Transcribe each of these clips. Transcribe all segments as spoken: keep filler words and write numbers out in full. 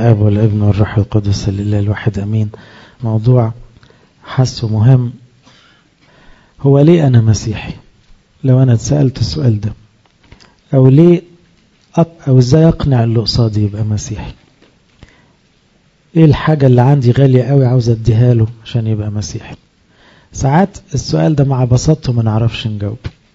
الآب والابن والروح القدس لله الواحد أمين. موضوع حسه مهم، هو ليه أنا مسيحي؟ لو أنا اتسألت السؤال ده، أو ليه أو إزاي أقنع اللي قصادي يبقى مسيحي؟ إيه الحاجة اللي عندي غالية قوي عاوز أديها له عشان يبقى مسيحي؟ ساعات السؤال ده مع بساطته ما نعرفش نجاوب،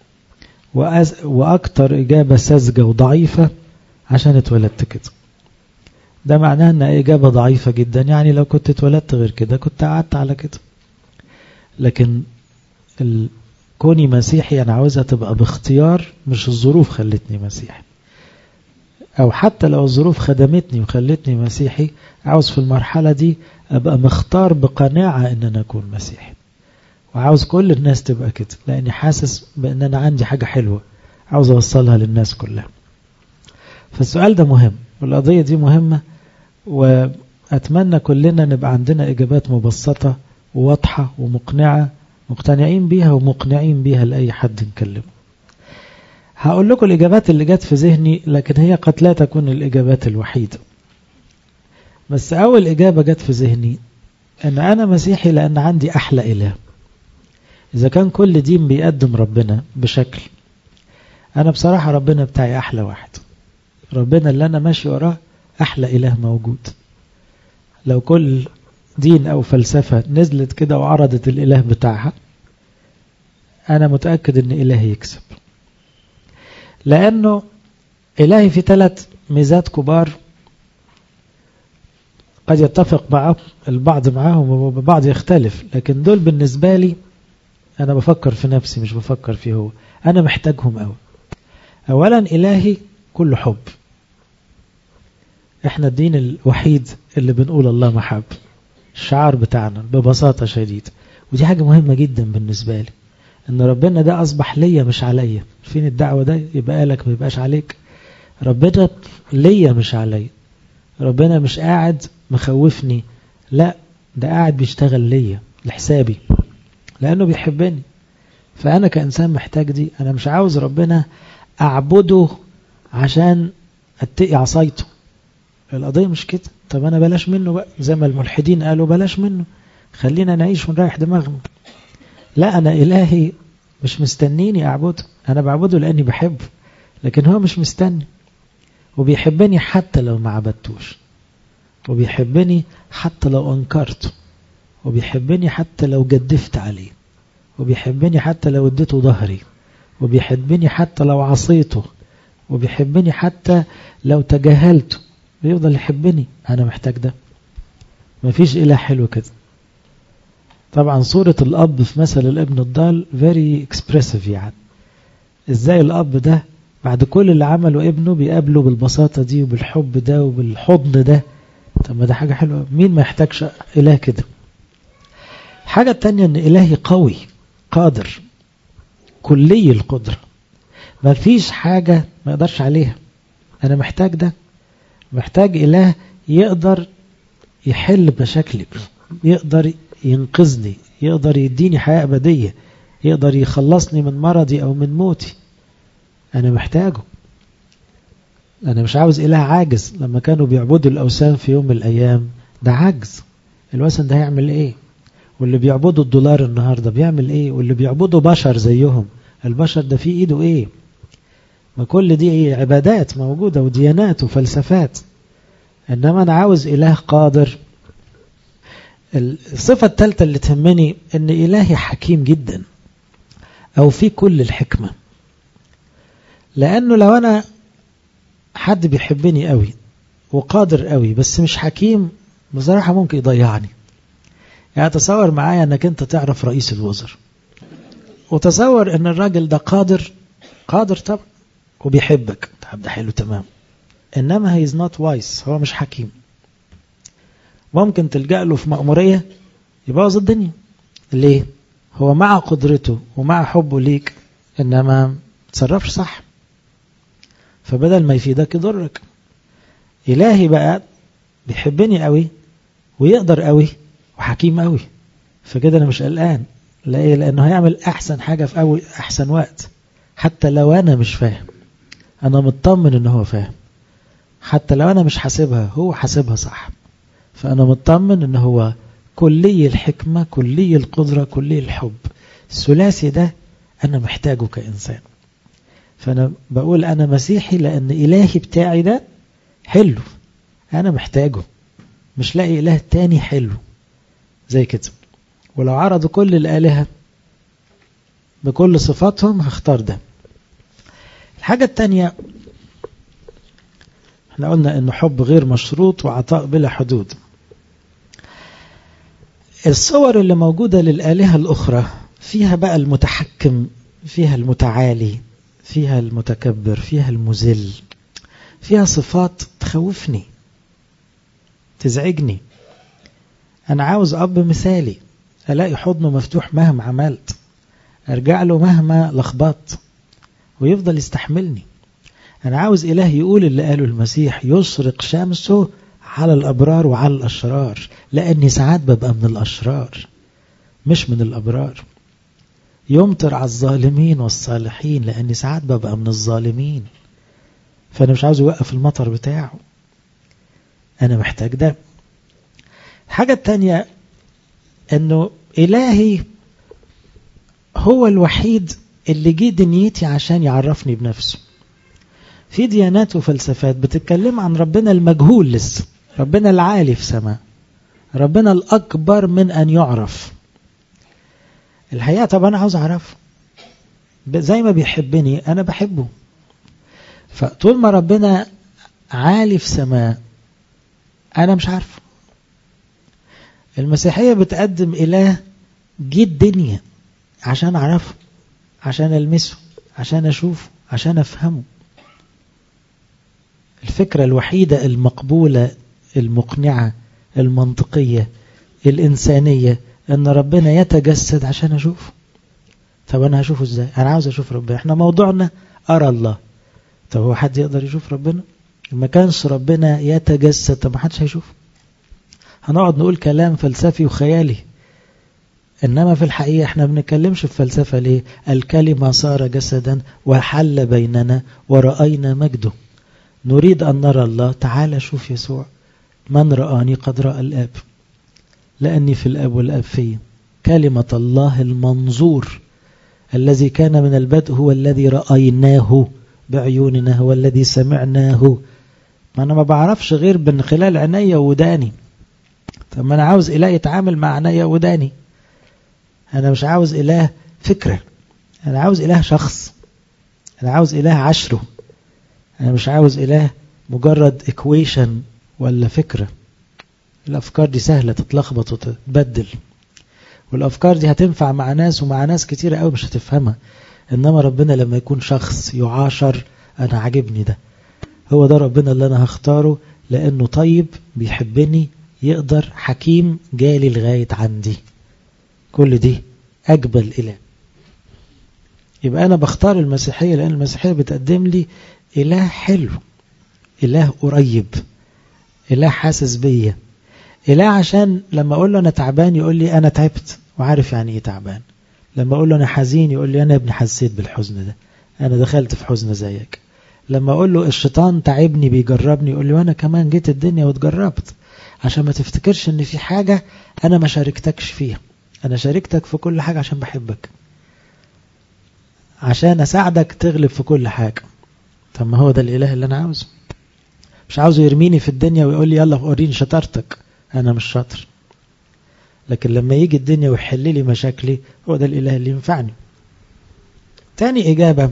وأكتر إجابة ساذجة وضعيفة عشان اتولدت كده. ده معناه أن إجابة ضعيفة جدا، يعني لو كنت اتولدت غير كده كنت قعدت على كده. لكن كوني مسيحي أنا عاوزها تبقى باختيار، مش الظروف خلتني مسيحي، أو حتى لو الظروف خدمتني وخلتني مسيحي، عاوز في المرحلة دي أبقى مختار بقناعة أن أنا أكون مسيحي، وعاوز كل الناس تبقى كده، لأني حاسس بأن أنا عندي حاجة حلوة عاوز أوصلها للناس كلها. فالسؤال ده مهم، والقضية دي مهمة، وأتمنى كلنا نبقى عندنا إجابات مبسطة وواضحة ومقنعة، مقتنعين بيها ومقنعين بيها لأي حد نكلمه. هقول لكم الإجابات اللي جت في ذهني، لكن هي قد لا تكون الإجابات الوحيدة. بس أول إجابة جت في ذهني أن أنا مسيحي لأن عندي أحلى إله. إذا كان كل دين بيقدم ربنا بشكل، أنا بصراحة ربنا بتاعي أحلى واحد، ربنا اللي أنا ماشي وراه أحلى إله موجود. لو كل دين أو فلسفة نزلت كده وعرضت الإله بتاعها، أنا متأكد أن إلهي يكسب، لأنه إلهي في ثلاث ميزات كبار قد يتفق مع البعض معهم وبعض يختلف، لكن دول بالنسبة لي أنا بفكر في نفسي مش بفكر فيه هو، أنا محتاجهم أوي. أولا إلهي كل حب، إحنا الدين الوحيد اللي بنقول الله محب، الشعار بتاعنا ببساطة شديدة، ودي حاجة مهمة جدا بالنسبة لي، إن ربنا ده أصبح ليا مش عليا. فين الدعوة ده؟ يبقى لك ما يبقاش عليك. ربنا ليا مش عليا، ربنا مش قاعد مخوفني، لا ده قاعد بيشتغل ليا لحسابي لأنه بيحبني. فأنا كإنسان محتاج دي، أنا مش عاوز ربنا أعبده عشان أتقي عصايته، القضية مش كده. طب أنا بلاش منه بقى، زي ما الملحدين قالوا بلاش منه، خلينا نعيش ونريح دماغنا. لا، أنا إلهي مش مستنيني أعبده، أنا بعبده لأني بحبه، لكن هو مش مستني، وبيحبني حتى لو ما عبدتوش، وبيحبني حتى لو أنكرته، وبيحبني حتى لو جدفت عليه، وبيحبني حتى لو اديته ظهري، وبيحبني حتى لو عصيته، وبيحبني حتى لو تجاهلته، بيفضل يحبني. أنا محتاج ده، مفيش إله حلو كده. طبعا صورة الأب في مثل الابن الضال very expressive، يعني إزاي الأب ده بعد كل اللي عمله ابنه بيقابله بالبساطة دي وبالحب ده وبالحضن ده. طب ما ده حاجة حلوة، مين ما يحتاجش إله كده؟ حاجة تانية أن إلهي قوي قادر كلي القدرة، ما فيش حاجة ما يقدرش عليها. أنا محتاج ده، محتاج إله يقدر يحل مشاكلي، يقدر ينقذني، يقدر يديني حياة أبدية، يقدر يخلصني من مرضي أو من موتي. أنا محتاجه. أنا مش عاوز إله عاجز. لما كانوا بيعبدوا الأوثان في يوم من الأيام، ده عجز، الوثن ده هيعمل إيه؟ واللي بيعبدوا الدولار النهاردة بيعمل إيه؟ واللي بيعبدوا بشر زيهم، البشر ده في إيده إيه؟ ما كل دي عبادات موجودة وديانات وفلسفات، إنما أنا عاوز إله قادر. الصفة الثالثة اللي تهمني إن إلهي حكيم جدا، أو في كل الحكمة. لأنه لو أنا حد بيحبني قوي وقادر قوي بس مش حكيم، بصراحة ممكن يضيعني. يعني تصور معايا أنك أنت تعرف رئيس الوزراء، وتصور أن الراجل ده قادر قادر طبعا وبيحبك، طب ده حلو تمام، إنما he is not wise، هو مش حكيم. ممكن تلجأ له في مأمورية يبوظ الدنيا. ليه؟ هو مع قدرته ومع حبه ليك، إنما تصرفش صح، فبدل ما يفيدك يضرك. إلهي بقى بيحبني قوي ويقدر قوي وحكيم قوي، فكده أنا مش قلقان. ليه؟ لأنه هيعمل أحسن حاجة في أول أحسن وقت، حتى لو أنا مش فاهم أنا مطمن إنه هو فاهم. حتى لو أنا مش حاسبها هو حاسبها صح، فأنا مطمن إن هو كلي الحكمة كلي القدرة كلي الحب. الثلاثي ده أنا محتاجه كإنسان. فأنا بقول أنا مسيحي لأن إلهي بتاعي ده حلو، أنا محتاجه، مش لاقي إله تاني حلو زي كده. ولو عرضوا كل الآلهة بكل صفاتهم هختار ده. الحاجة التانية، احنا قلنا إنه حب غير مشروط وعطاء بلا حدود. الصور اللي موجودة للآلهة الأخرى فيها بقى المتحكم، فيها المتعالي، فيها المتكبر، فيها المذل، فيها صفات تخوفني تزعجني. أنا عاوز أب مثالي ألاقي حضنه مفتوح مهما عملت، أرجع له مهما لخبطت ويفضل يستحملني. أنا عاوز إله يقول اللي قاله المسيح: يشرق شمسه على الأبرار وعلى الأشرار، لأني ساعات ببقى من الأشرار مش من الأبرار. يمطر على الظالمين والصالحين، لأني ساعات ببقى من الظالمين. فأنا مش عاوز يوقف المطر بتاعه، أنا محتاج ده. الحاجة التانية أنه إلهي هو الوحيد اللي جه دنيتي عشان يعرفني بنفسه. في ديانات وفلسفات بتتكلم عن ربنا المجهول لسه، ربنا العالي في سماء، ربنا الأكبر من أن يعرف. الحقيقة طبعا أنا عاوز أعرفه زي ما بيحبني أنا بحبه. فطول ما ربنا عالي في سماء أنا مش عارفه. المسيحية بتقدم إله جه الدنيا عشان أعرفه، عشان ألمسه، عشان أشوفه، عشان أفهمه. الفكرة الوحيدة المقبولة المقنعة المنطقية الإنسانية أن ربنا يتجسد عشان أشوفه. طب أنا هشوفه إزاي؟ أنا عاوز أشوف ربنا. إحنا موضوعنا أرى الله. طب هو حد يقدر يشوف ربنا؟ ما كانش ربنا يتجسد طب ما حدش هيشوفه. هنقعد نقول كلام فلسفي وخيالي، إنما في الحقيقة إحنا بنتكلمش في فلسفة. ليه؟ الكلمة صار جسدا وحل بيننا ورأينا مجده. نريد أن نرى الله. تعال شوف يسوع: من رآني قد رأى الآب، لأني في الآب والآب فيه. كلمة الله المنظور الذي كان من البدء هو الذي رأيناه بعيوننا، هو الذي سمعناه. ما أنا ما بعرفش غير من خلال عيني وداني. طب ما أنا عاوز إله يتعامل مع عيني وداني. أنا مش عاوز إله فكرة، أنا عاوز إله شخص، أنا عاوز إله عشره. أنا مش عاوز إله مجرد إكويشن ولا فكرة. الأفكار دي سهلة تتلخبط وتتبدل، والأفكار دي هتنفع مع ناس ومع ناس كتيرة قوي مش هتفهمها. إنما ربنا لما يكون شخص يعاشر، أنا عاجبني ده. هو ده ربنا اللي أنا هختاره، لأنه طيب، بيحبني، يقدر، حكيم، جالي لغاية عندي. كل دي أجبل إله. يبقى أنا بختار المسيحية لأن المسيحية بتقدم لي إله حلو، إله قريب، إله حاسس بيا، إله عشان لما أقول له أنا تعبان يقول لي أنا تعبت وعارف يعني إيه تعبان. لما أقول له أنا حزين يقول لي أنا ابني حسيت بالحزن ده، أنا دخلت في حزن زيك. لما أقول له الشيطان تعبني بيجربني يقول لي وأنا كمان جيت الدنيا واتجربت. عشان ما تفتكرش إن في حاجة أنا ما شاركتكش فيها، أنا شاركتك في كل حاجة عشان بحبك، عشان أساعدك تغلب في كل حاجة. طب ما هو ده الإله اللي أنا عاوزه. مش عاوزه يرميني في الدنيا ويقول لي يلا وريني شطارتك، أنا مش شاطر. لكن لما يجي الدنيا ويحل لي مشاكلي، هو ده الإله اللي ينفعني. تاني إجابة،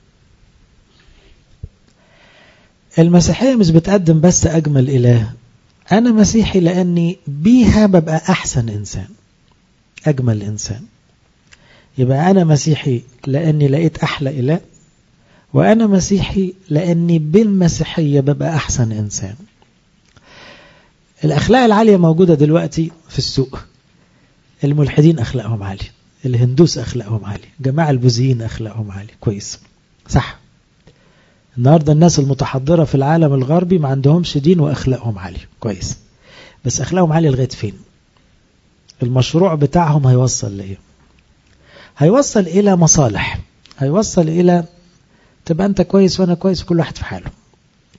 المسيحية مش بتقدم بس أجمل إله. أنا مسيحي لأني بيها ببقى أحسن إنسان، أجمل إنسان. يبقى أنا مسيحي لأني لقيت أحلى إله، وأنا مسيحي لأني بالمسيحية ببقى أحسن إنسان. الأخلاق العالية موجودة دلوقتي في السوق. الملحدين أخلاقهم عالية، الهندوس أخلاقهم عالية، جماعة البوذيين أخلاقهم عالية، كويس، صح. النهاردة الناس المتحضرة في العالم الغربي ما عندهمش دين وأخلاقهم عالية، كويس. بس أخلاقهم عالية لغاية فين؟ المشروع بتاعهم هيوصل لإيه؟ هيوصل إلى مصالح، هيوصل إلى تبقى أنت كويس وأنا كويس وكل واحد في حاله.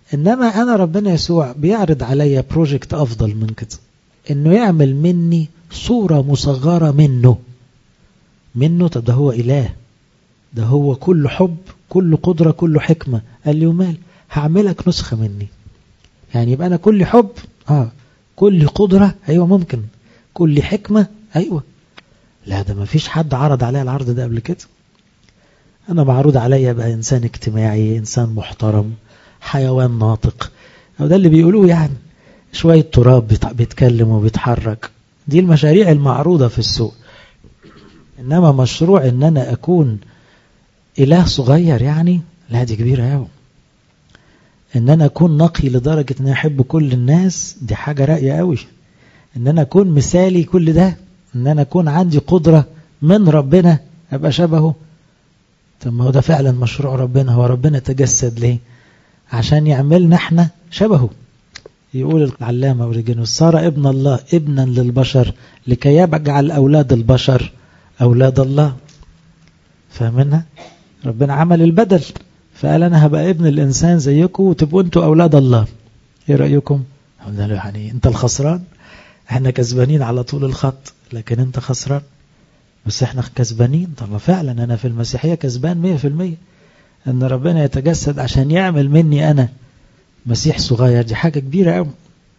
إنما أنا ربنا يسوع بيعرض عليا بروجكت أفضل من كده، إنه يعمل مني صورة مصغرة منه منه طب ده هو إله، ده هو كل حب كل قدرة كل حكمة. قال لي ومال، هعملك نسخة مني. يعني يبقى أنا كل حب آه كل قدرة أيوة ممكن، كل حكمة أيوة. لا ده ما فيش حد عرض عليا العرض ده قبل كده. أنا معروض عليا بقى إنسان اجتماعي، إنسان محترم، حيوان ناطق، أو ده اللي بيقولوه يعني شوية تراب بيتكلم وبيتحرك. دي المشاريع المعروضة في السوق. إنما مشروع إن أنا أكون إله صغير يعني لا، دي كبيرة أوي. إن أنا أكون نقي لدرجة إن أحب كل الناس، دي حاجة راقية أوي. إن أنا أكون مثالي كل ده، إن أنا أكون عندي قدرة من ربنا أبقى شبهه. طب ما هو ده فعلا مشروع ربنا. هو ربنا تجسد ليه؟ عشان يعملنا احنا شبهه. يقول العلامة أوريجينوس صار ابن الله ابنا للبشر لكي يجعل أولاد البشر أولاد الله. فاهمينها؟ ربنا عمل البدل، فقال أنا هبقى ابن الإنسان زيكم وتبقوا أنتوا أولاد الله. إيه رأيكم؟ قلنا له يعني أنت الخسران، احنا كسبانين على طول الخط لكن أنت خسران. بس احنا كسبانين. طب فعلا أنا في المسيحية كسبان مية في المية. أن ربنا يتجسد عشان يعمل مني أنا مسيح صغير، دي حاجة كبيرة قوي.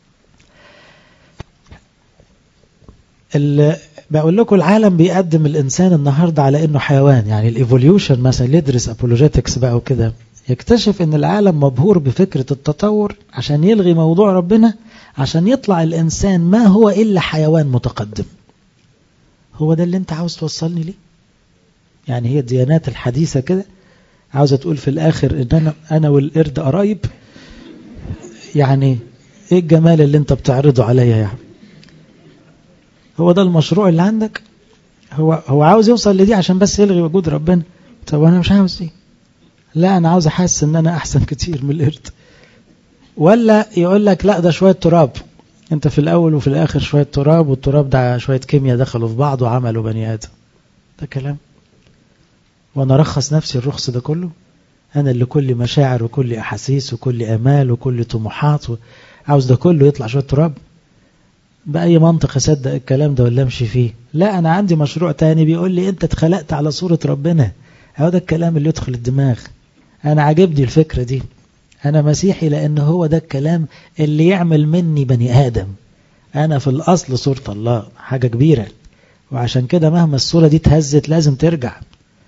بقول لكم العالم بيقدم الإنسان النهاردة على إنه حيوان. يعني الإيفوليوشن مثلا يدرس أبولوجيتكس بقى وكده، يكتشف إن العالم مبهور بفكرة التطور عشان يلغي موضوع ربنا، عشان يطلع الإنسان ما هو إلا حيوان متقدم. هو ده اللي أنت عاوز توصلني ليه؟ يعني هي الديانات الحديثة كده عاوزة تقول في الآخر إن أنا, أنا والقرد قرايب. يعني إيه الجمال اللي أنت بتعرضه عليا يعني؟ هو ده المشروع اللي عندك؟ هو هو عاوز يوصل لدي عشان بس يلغي وجود ربنا. طب أنا مش عاوز دي. لا أنا عاوز أحس إن أنا أحسن كتير من القرد. ولا يقول لك لا ده شوية تراب، أنت في الأول وفي الآخر شوية تراب، والتراب ده شوية كيمياء دخلوا في بعض وعملوا بني آدم. ده كلام. وأنا رخص نفسي الرخص ده كله؟ أنا اللي كل مشاعر وكل أحاسيس وكل أمال وكل طموحات، عاوز ده كله يطلع شوية تراب؟ بأي منطق أصدق الكلام ده ولا أمشي فيه؟ لا أنا عندي مشروع تاني بيقول لي أنت اتخلقت على صورة ربنا. هو ده الكلام اللي يدخل الدماغ. أنا عجبني الفكرة دي. أنا مسيحي لأن هو ده الكلام اللي يعمل مني بني آدم. أنا في الأصل صورة الله، حاجة كبيرة. وعشان كده مهما الصورة دي تهزت لازم ترجع،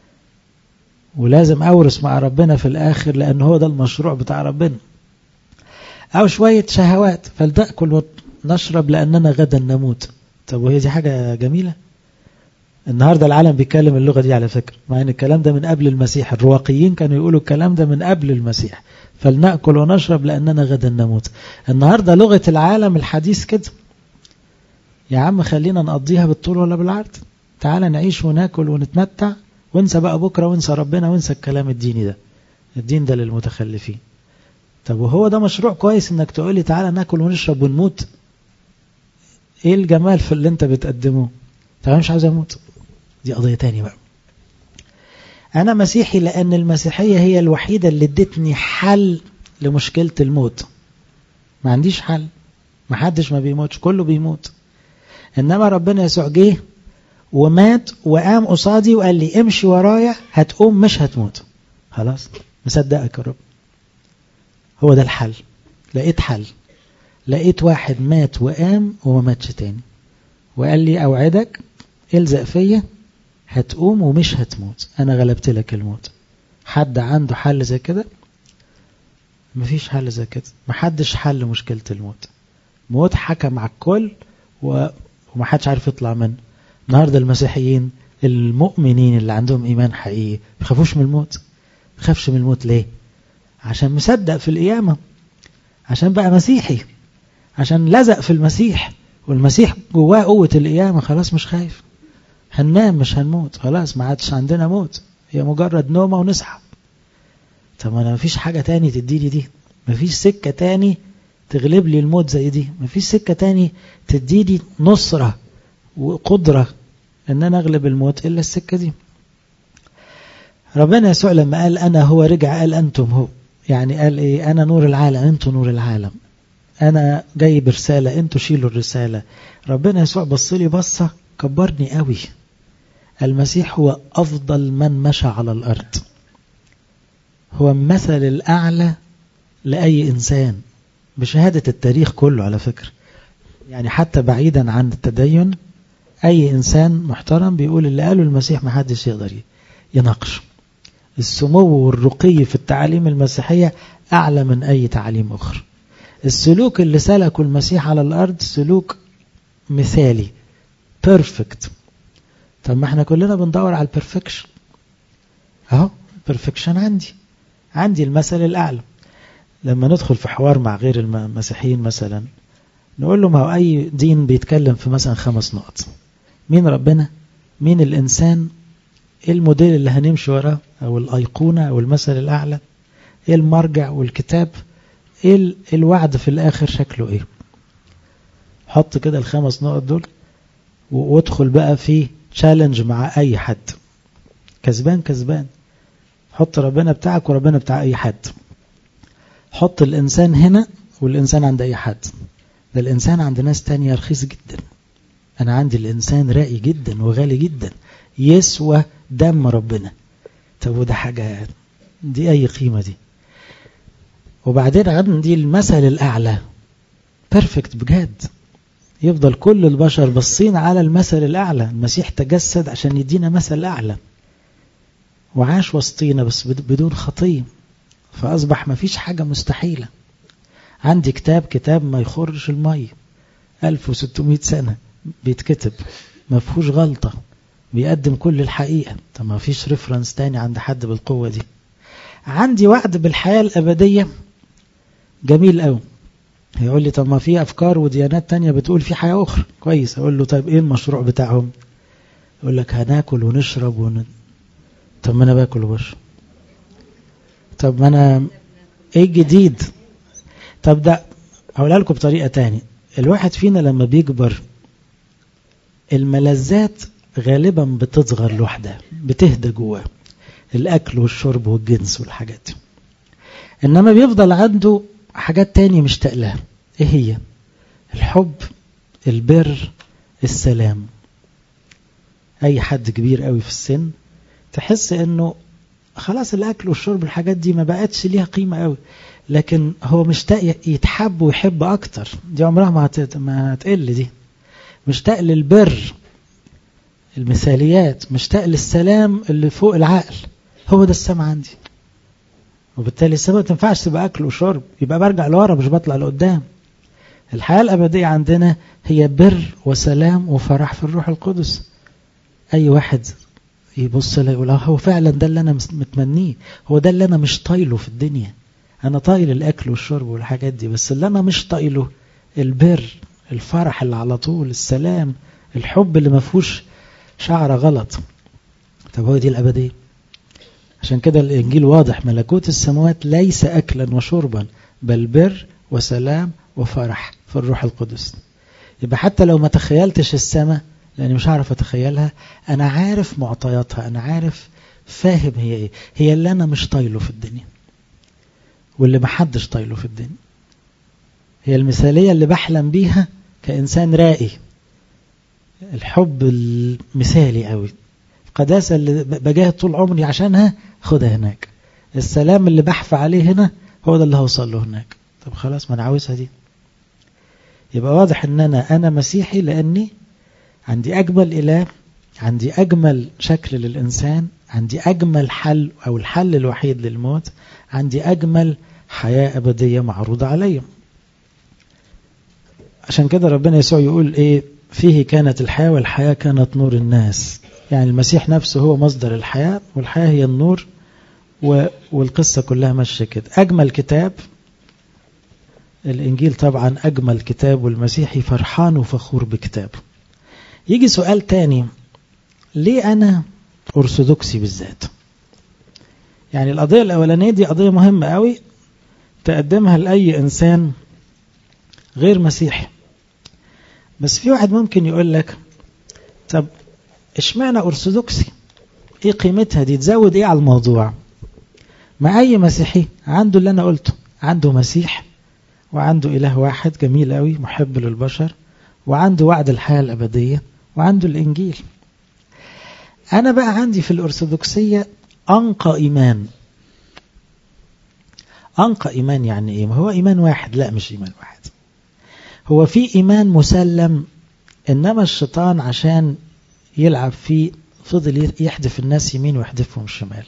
ولازم أورث مع ربنا في الآخر، لأن هو ده المشروع بتاع ربنا. أو شوية شهوات، فلتأكل ونشرب لأننا غدا نموت. طب وهي دي حاجة جميلة؟ النهاردة العالم بيتكلم اللغة دي على فكرة، مع أن الكلام ده من قبل المسيح. الرواقيين كانوا يقولوا الكلام ده من قبل المسيح، فلنأكل ونشرب لأننا غدا نموت. النهاردة لغة العالم الحديث كده. يا عم خلينا نقضيها بالطول ولا بالعرض، تعال نعيش وناكل ونتمتع، وانسى بقى بكرة، وانسى ربنا، وانسى الكلام الديني ده. الدين ده للمتخلفين. طب وهو ده مشروع كويس انك تقولي تعالى ناكل ونشرب ونموت؟ ايه الجمال في اللي انت بتقدمه؟ طب مش عاوز اموت، دي قضية تاني بقى. انا مسيحي لان المسيحية هي الوحيدة اللي ادتني حل لمشكلة الموت. ما عنديش حل، ما حدش ما بيموتش، كله بيموت. انما ربنا يسوع جه ومات وقام قصادي وقال لي امشي ورايا هتقوم مش هتموت. خلاص مصدقك يا رب. هو ده الحل. لقيت حل، لقيت واحد مات وقام وما ماتش تاني، وقال لي اوعدك الزق فيا هتقوم ومش هتموت، انا غلبت لك الموت. حد عنده حل زي كده؟ مفيش حل زي كده. محدش حل مشكلة الموت. موت حكم على الكل ومحدش عارف يطلع منه. النهاردة المسيحيين المؤمنين اللي عندهم إيمان حقيقي بيخافوش من الموت. بيخافش من الموت ليه؟ عشان مصدق في القيامة، عشان بقى مسيحي، عشان لزق في المسيح، والمسيح جواه قوة القيامة. خلاص مش خايف، هننام مش هنموت. خلاص ما عادش عندنا موت، هي مجرد نومة ونصحى. طب أنا مفيش حاجة تاني تديني دي، مفيش سكة تاني تغلب لي الموت زي دي، مفيش سكة تاني تديني نصرة وقدرة ان انا اغلب الموت الا السكة دي. ربنا يسوع لما قال انا هو رجع قال انتم هو. يعني قال ايه؟ انا نور العالم انتوا نور العالم، انا جاي برسالة انتوا شيلوا الرسالة. ربنا يسوع بص لي بصة كبرني قوي. المسيح هو افضل من مشى على الارض، هو المثل الاعلى لاي انسان بشهادة التاريخ كله على فكرة. يعني حتى بعيدا عن التدين اي انسان محترم بيقول اللي قاله المسيح ما حدش يقدر يناقشه. السمو والرقي في التعاليم المسيحية اعلى من اي تعاليم اخرى. السلوك اللي سلكه المسيح على الارض سلوك مثالي بيرفكت. طب ما احنا كلنا بندور على البرفكشن، اهو بيرفكشن عندي عندي المثل الاعلى. لما ندخل في حوار مع غير المسيحيين مثلا نقول له ما هو اي دين بيتكلم في مثلا خمس نقط: مين ربنا، مين الانسان، ايه الموديل اللي هنمشي وراه او الايقونة او المثل الاعلى، ايه المرجع والكتاب، ايه الوعد في الاخر شكله ايه. حط كده الخمس نقط دول وادخل بقى في تشالنج مع اي حد، كسبان كسبان. حط ربنا بتاعك وربنا بتاع اي حد، حط الانسان هنا والانسان عند اي حد. ده الانسان عند ناس تانية رخيص جدا، انا عندي الانسان راقي جدا وغالي جدا يسوى دم ربنا. طب وده حاجة دي اي قيمة دي؟ وبعدين عندي المثل الاعلى بيرفكت بجد، يفضل كل البشر بصين على المثل الاعلى. المسيح تجسد عشان يدينا مثل اعلى وعاش وسطينا بس بدون خطية، فاصبح ما فيش حاجة مستحيلة. عندي كتاب كتاب ما يخرج المية، ألف وستمائة سنة بيتكتب ما فيهوش غلطة، بيقدم كل الحقيقة. طب ما فيش ريفرنس تاني عند حد بالقوة دي. عندي وعد بالحياة الأبدية جميل قوي. هيقول لي طب ما في أفكار وديانات تانية بتقول في حياة أخرى، كويس. أقول له طيب إيه المشروع بتاعهم؟ يقول لك هناكل ونشرب ون... طب ما أنا باكل وبشرب، طب ما أنا إيه الجديد؟ طب ده هقولها لكم بطريقة تانية. الواحد فينا لما بيكبر الملذات غالبا بتصغر لوحدها، بتهدى جواه، الأكل والشرب والجنس والحاجات دي. إنما بيفضل عنده حاجات تانية مشتاق لها. إيه هي؟ الحب، البر، السلام. أي حد كبير قوي في السن تحس إنه خلاص الأكل والشرب الحاجات دي ما بقتش ليها قيمة قوي، لكن هو مشتاق يتحب ويحب أكتر. دي عمرها ما هتقل. دي مشتاق للبر، المثاليات، مشتاق للسلام اللي فوق العقل. هو ده السما عندي. وبالتالي السما ما تنفعش تبقى أكل وشرب، يبقى برجع لورا مش بطلع لقدام. الحياة الأبدية عندنا هي بر وسلام وفرح في الروح القدس. أي واحد يبص له يقول هو فعلا ده اللي أنا متمنيه، هو ده اللي أنا مش طايله في الدنيا. أنا طايل الأكل والشرب والحاجات دي، بس اللي أنا مش طايله البر، الفرح اللي على طول، السلام، الحب اللي ما فيهوش شعر غلط. طب هو دي الأبدية. عشان كده الإنجيل واضح: ملكوت السماوات ليس أكلا وشربا بل بر وسلام وفرح في الروح القدس. يبقى حتى لو ما تخيلتش السماء، لأني مش عارف أتخيلها، أنا عارف معطياتها، أنا عارف فاهم هي إيه. هي اللي أنا مش طايله في الدنيا واللي محدش طايله في الدنيا. هي المثالية اللي بحلم بيها كإنسان رائي، الحب المثالي قوي، القداسة اللي بجاهد طول عمري عشانها خدها هناك، السلام اللي بحفى عليه هنا هو ده اللي هوصل له هناك. طب خلاص ما أنا عاوزها دي. يبقى واضح ان انا انا مسيحي لاني عندي اجمل اله، عندي اجمل شكل للانسان، عندي اجمل حل او الحل الوحيد للموت، عندي اجمل حياة ابدية معروضة علي. عشان كده ربنا يسوع يقول ايه؟ فيه كانت الحياة والحياة كانت نور الناس. يعني المسيح نفسه هو مصدر الحياة والحياة هي النور، والقصة كلها ماشية كده. اجمل كتاب الإنجيل طبعا أجمل كتاب، والمسيحي فرحان وفخور بكتابه. يجي سؤال تاني: ليه أنا أرثوذكسي بالذات؟ يعني القضية الأولانية دي قضية مهمة قوي تقدمها لأي إنسان غير مسيحي. بس في واحد ممكن يقول لك طب اشمعنى أرثوذكسي؟ إيه قيمتها دي؟ تزود إيه على الموضوع؟ ما أي مسيحي عنده اللي أنا قلته، عنده مسيح وعنده إله واحد جميل قوي محب للبشر، وعنده وعد الحياة الأبدية، وعنده الإنجيل. أنا بقى عندي في الأرثوذكسية أنقى إيمان. أنقى إيمان يعني إيه؟ ما هو إيمان واحد؟ لا، مش إيمان واحد، هو في إيمان مسلم، إنما الشيطان عشان يلعب فيه فضل يحدف الناس يمين ويحدفهم شمال.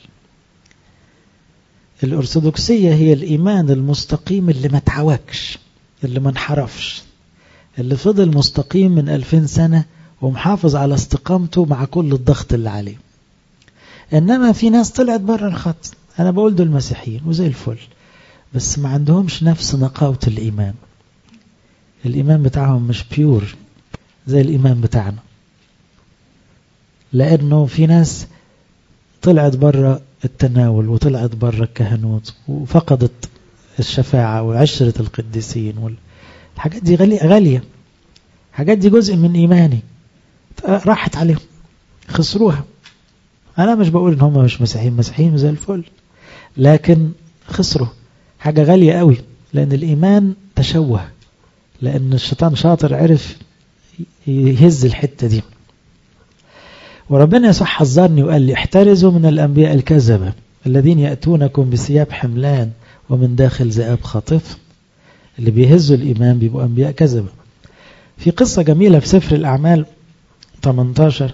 الأرثوذكسية هي الإيمان المستقيم اللي ما تعوجش، اللي ما انحرفش، اللي فضل مستقيم من ألفين سنة ومحافظ على استقامته مع كل الضغط اللي عليه. إنما في ناس طلعت بره الخط، أنا بقول دول مسيحيين وزي الفل، بس ما عندهمش نفس نقاوة الإيمان. الإيمان بتاعهم مش بيور زي الإيمان بتاعنا، لأنه في ناس طلعت بره التناول وطلعت بره الكهنوت وفقدت الشفاعة وعشرة القديسين والحاجات دي غالية غالية، الحاجات دي جزء من إيماني راحت عليهم، خسروها. أنا مش بقول إن هم مش مسيحيين، مسيحيين زي الفل، لكن خسروا حاجة غالية قوي، لأن الإيمان تشوه، لأن الشيطان شاطر عرف يهز الحتة دي. وربنا يسوع حذرني وقال لي احترزوا من الأنبياء الكذبة الذين يأتونكم بثياب حملان ومن داخل ذئاب خاطف. اللي بيهزوا الإيمان بيبقوا أنبياء كذبة. في قصة جميلة في سفر الأعمال ثمانية عشر،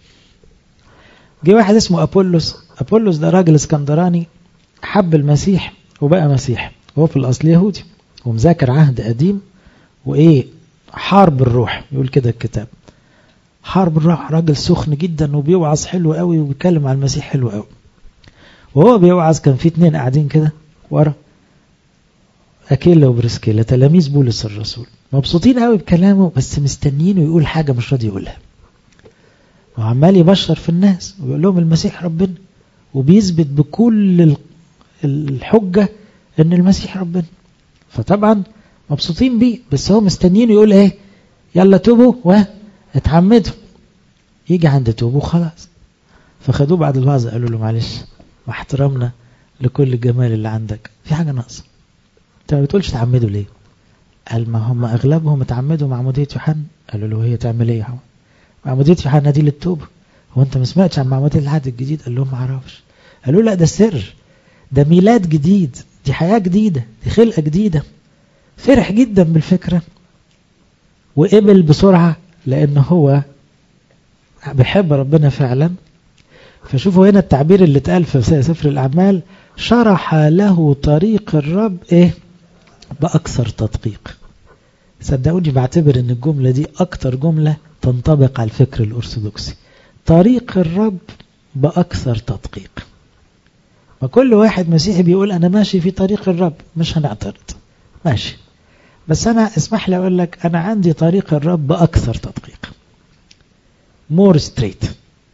جه واحد اسمه أبولس. أبولس ده راجل اسكندراني حب المسيح وبقى مسيح، وهو في الأصل يهودي ومذاكر عهد قديم، وإيه حارب الروح، يقول كده الكتاب، حارب الروح، راجل سخن جدا وبيوعظ حلو قوي وبيتكلم عن المسيح حلو قوي. وهو بيوعظ كان في اتنين قاعدين كده ورا، أكيلا وبرسكيلا، تلاميذ بولس الرسول، مبسوطين قوي بكلامه بس مستنيينه يقول حاجة مش راضي يقولها، وعمال يبشر في الناس ويقول لهم المسيح ربنا، وبيثبت بكل الحجة ان المسيح ربنا. فطبعا مبسوطين بيه، بس هو مستنيينه يقول ايه؟ يلا توبوا واتعمدوا. يجي عند توبوا خلاص. فخدوه بعد الوعظ قالوا له معلش واحترامنا لكل الجمال اللي عندك، في حاجة ناقصة، انت ما بتقولش تعمدوا ليه؟ قال ما هم اغلبهم اتعمدوا مع معمودية يوحنا. قالوا له هي تعمل ايه يا حوان؟ معمودية يوحنا دي للتوبة، هو انت ما سمعتش عن معمودية العهد الجديد؟ قال لهم ما اعرفش. قالوا لا ده سر، ده ميلاد جديد، دي حياة جديدة، دي خلقة جديدة. فرح جدا بالفكرة وقبل بسرعة، لأنه هو بيحب ربنا فعلا. فشوفوا هنا التعبير اللي اتقال في سفر الأعمال، شرح له طريق الرب ايه بأكثر تدقيق. صدقوني بعتبر ان الجملة دي أكتر جملة تنطبق على الفكر الأرثوذكسي، طريق الرب بأكثر تدقيق. وكل واحد مسيحي بيقول أنا ماشي في طريق الرب، مش هنعترض، ماشي، بس أنا اسمح لي أقول لك أنا عندي طريق الرب بأكثر تدقيق، more straight،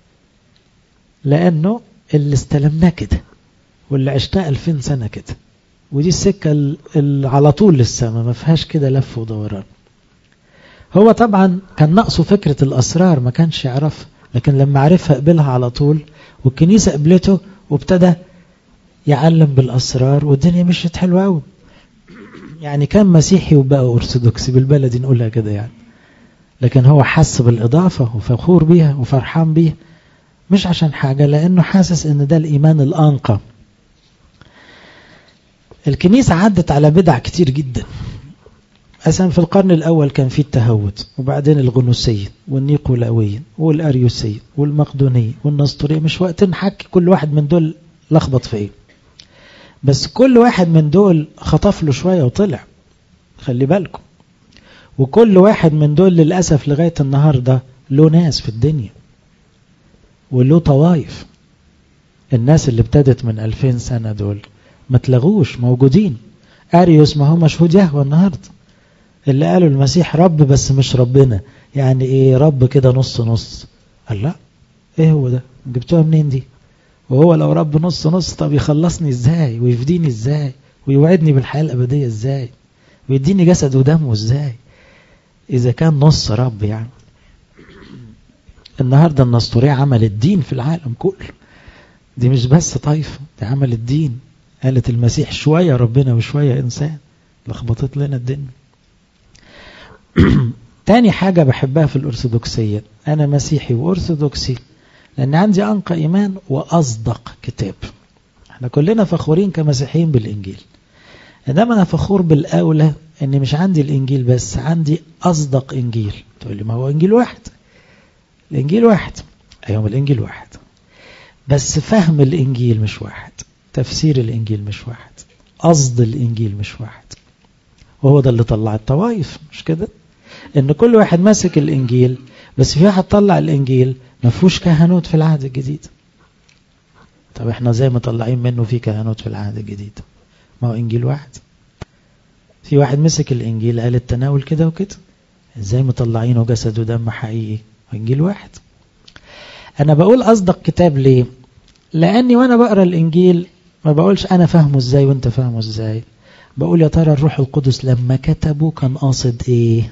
لأنه اللي استلمناه كده واللي عشناه ألفين سنة كده، ودي السكة اللي على طول للسماء ما فيهاش كده لف ودوران. هو طبعا كان نقصه فكرة الأسرار، ما كانش يعرف، لكن لما عرفها قبلها على طول، والكنيسة قبلته وابتدى يعلم بالأسرار، والدنيا مشيت حلوة قوي. يعني كان مسيحي وبقى أرثوذكسي بالبلدي نقولها كده يعني، لكن هو حس بالإضافة وفخور بيها وفرحان بيها، مش عشان حاجة، لأنه حاسس إن ده الإيمان الأنقى. الكنيسة عدت على بدع كتير جدا. أساسا في القرن الأول كان في التهود، وبعدين الغنوسية والنيقولاوية والأريوسية والمقدونية والنسطورية، مش وقت نحكي كل واحد من دول لخبط في ايه، بس كل واحد من دول خطف له شوية وطلع، خلي بالكم. وكل واحد من دول للأسف لغاية النهاردة له ناس في الدنيا وله طوائف. الناس اللي ابتدت من ألفين سنة دول ما تلغوش، موجودين. أريوس ما هو مشهود يهوى النهاردة، اللي قالوا المسيح رب بس مش ربنا، يعني ايه رب كده نص نص. قال لا، ايه هو ده؟ جبتوها منين دي؟ وهو لو رب نص نص طب يخلصني ازاي ويفديني ازاي ويوعدني بالحياة الأبدية ازاي ويديني جسد ودمه ازاي إذا كان نص رب؟ يعني النهاردة النسطورية عمل الدين في العالم كله، دي مش بس طائفة، دي عمل الدين. قالت المسيح شوية ربنا وشوية إنسان، لخبطت لنا الدنيا. تاني حاجة بحبها في الأرثوذكسية، أنا مسيحي وأرثوذكسي لأن عندي أنقى إيمان وأصدق كتاب. احنا كلنا فخورين كمسيحيين بالإنجيل، إنما أنا فخور بالأولى أني مش عندي الإنجيل بس، عندي أصدق إنجيل. تقول لي ما هو إنجيل واحد، الإنجيل واحد، أيوم الإنجيل واحد، بس فهم الإنجيل مش واحد، تفسير الإنجيل مش واحد، قصد الإنجيل مش واحد. وهو ده اللي طلع الطوائف، مش كده؟ إن كل واحد ماسك الإنجيل، بس في واحد طلع الإنجيل ما فيهوش كهنوت في العهد الجديد. طب احنا زي ما طلعين منه في كهنوت في العهد الجديد، ما هو إنجيل واحد. في واحد مسك الإنجيل قال التناول كده وكده، ازاي مطلعينه جسد ودم حقيقي؟ إنجيل واحد. أنا بقول أصدق كتاب ليه؟ لأني وأنا بقرأ الإنجيل ما بقولش أنا فهمه ازاي وانت فهمه ازاي، بقول يا ترى الروح القدس لما كتبه كان قاصد ايه؟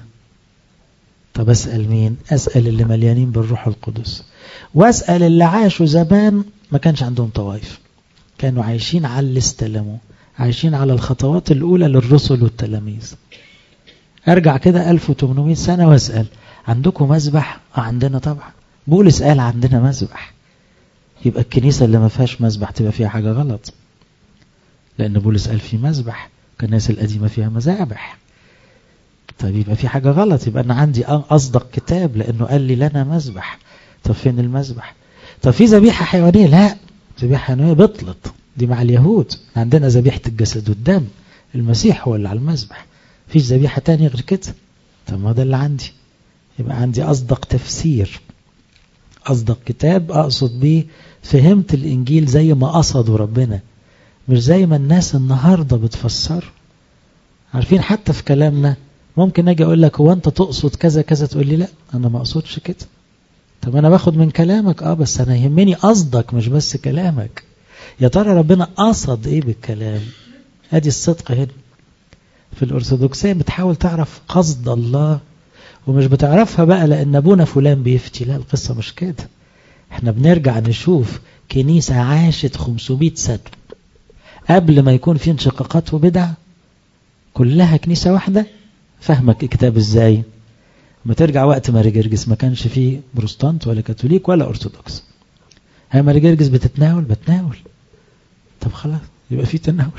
طب أسأل مين؟ أسأل اللي مليانين بالروح القدس، وأسأل اللي عاشوا زمان ما كانش عندهم طوائف، كانوا عايشين على اللي استلموا، عايشين على الخطوات الأولى للرسل والتلاميذ. أرجع كده ألف وثمانمائة سنة وأسأل عندكم مذبح؟ عندنا طبعا. بولس قال عندنا مذبح، يبقى الكنيسة اللي ما فيهاش مذبح تبقى فيها حاجة غلط، لأن بولس قال في مذبح، كان الناس القديمة فيها مذابح. طيب يبقى في حاجة غلط، يبقى أنا عندي أصدق كتاب لأنه قال لي لنا مذبح. طب فين المذبح؟ طب في ذبيحة حيوانية؟ لا، ذبيحة حيوانية بطلت، دي مع اليهود، عندنا ذبيحة الجسد والدم، المسيح هو اللي على المذبح، فيش ذبيحة تانية غير كده. طب ما ده اللي عندي، يبقى عندي أصدق تفسير، أصدق كتاب أقصد بيه فهمت الإنجيل زي ما قصده ربنا، مش زي ما الناس النهاردة بتفسر. عارفين حتى في كلامنا ممكن أجي أقول لك هو أنت تقصد كذا كذا، تقول لي لا أنا ما أقصدش كده. طب أنا باخد من كلامك آه بس أنا يهمني قصدك مش بس كلامك. يا ترى ربنا قصد إيه بالكلام؟ أدي الصدق هنا. في الأرثوذكسية بتحاول تعرف قصد الله، ومش بتعرفها بقى لأن أبونا فلان بيفتي، لا القصة مش كده. احنا بنرجع نشوف كنيسة عاشت خمسمائة سنة قبل ما يكون في انشقاقات وبدع، كلها كنيسة واحدة. فهمك الكتاب ازاي؟ ما ترجع وقت ماري جرجس ما كانش فيه بروستانت ولا كاثوليك ولا أرثوذكس. هي ماري جرجس بتتناول؟ بتناول. طب خلاص يبقى في تناول.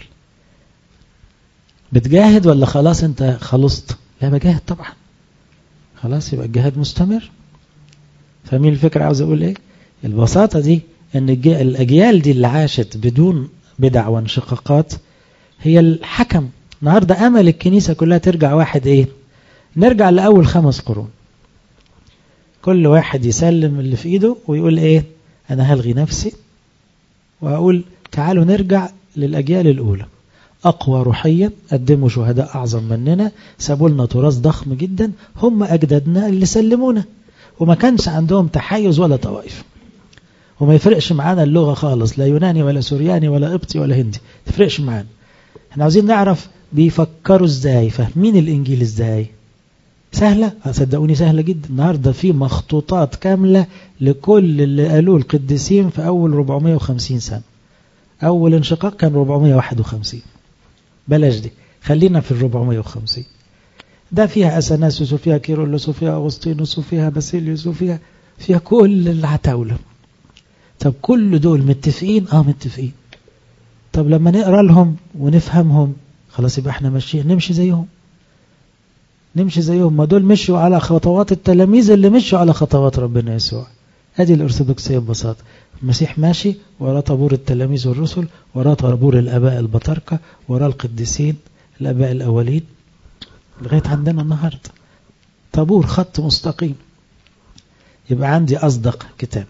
بتجاهد ولا خلاص انت خلصت؟ لا بجاهد طبعا. خلاص يبقى الجهاد مستمر. فاهمين الفكرة عاوز اقول ايه؟ البساطة دي ان الاجيال دي اللي عاشت بدون بدع وانشقاقات هي الحكم. النهاردة امل الكنيسة كلها ترجع واحد ايه؟ نرجع لأول خمس قرون، كل واحد يسلم اللي في ايده ويقول ايه؟ انا هلغي نفسي وأقول تعالوا نرجع للأجيال الأولى، أقوى روحيا، قدموا شهداء أعظم مننا، سابوا لنا تراث ضخم جدا، هم أجدادنا اللي سلمونا، وما كانش عندهم تحيز ولا طوائف، وما يفرقش معانا اللغة خالص، لا يوناني ولا سورياني ولا قبطي ولا هندي، تفرقش معانا. احنا عاوزين نعرف بيفكروا ازاي، فاهمين الإنجيل ازاي. سهلة؟ صدقوني سهلة جدا. النهاردة في مخطوطات كاملة لكل اللي قالوه القديسين في أول أربعمائة وخمسين سنة. أول انشقاق كان أربعمائة وواحد وخمسين، بلاش دي، خلينا في أربعمائة وخمسين. ده فيها أثناسيوس وفيها كيرلس وفيها أغسطينوس وفيها باسيليوس وفيها فيها كل العتاولة. طب كل دول متفقين؟ آه متفقين. طب لما نقرأ لهم ونفهمهم خلاص يبقى احنا ماشيين، نمشي زيهم نمشي زيهم. ما دول مشوا على خطوات التلاميذ اللي مشوا على خطوات ربنا يسوع. هذه الأرثوذكسية ببساطة. المسيح ماشي وراء طابور التلاميذ والرسل، وراء طابور الآباء البطاركة، وراء القديسين الآباء الأولين، لغاية عندنا النهاردة طابور خط مستقيم. يبقى عندي أصدق كتاب.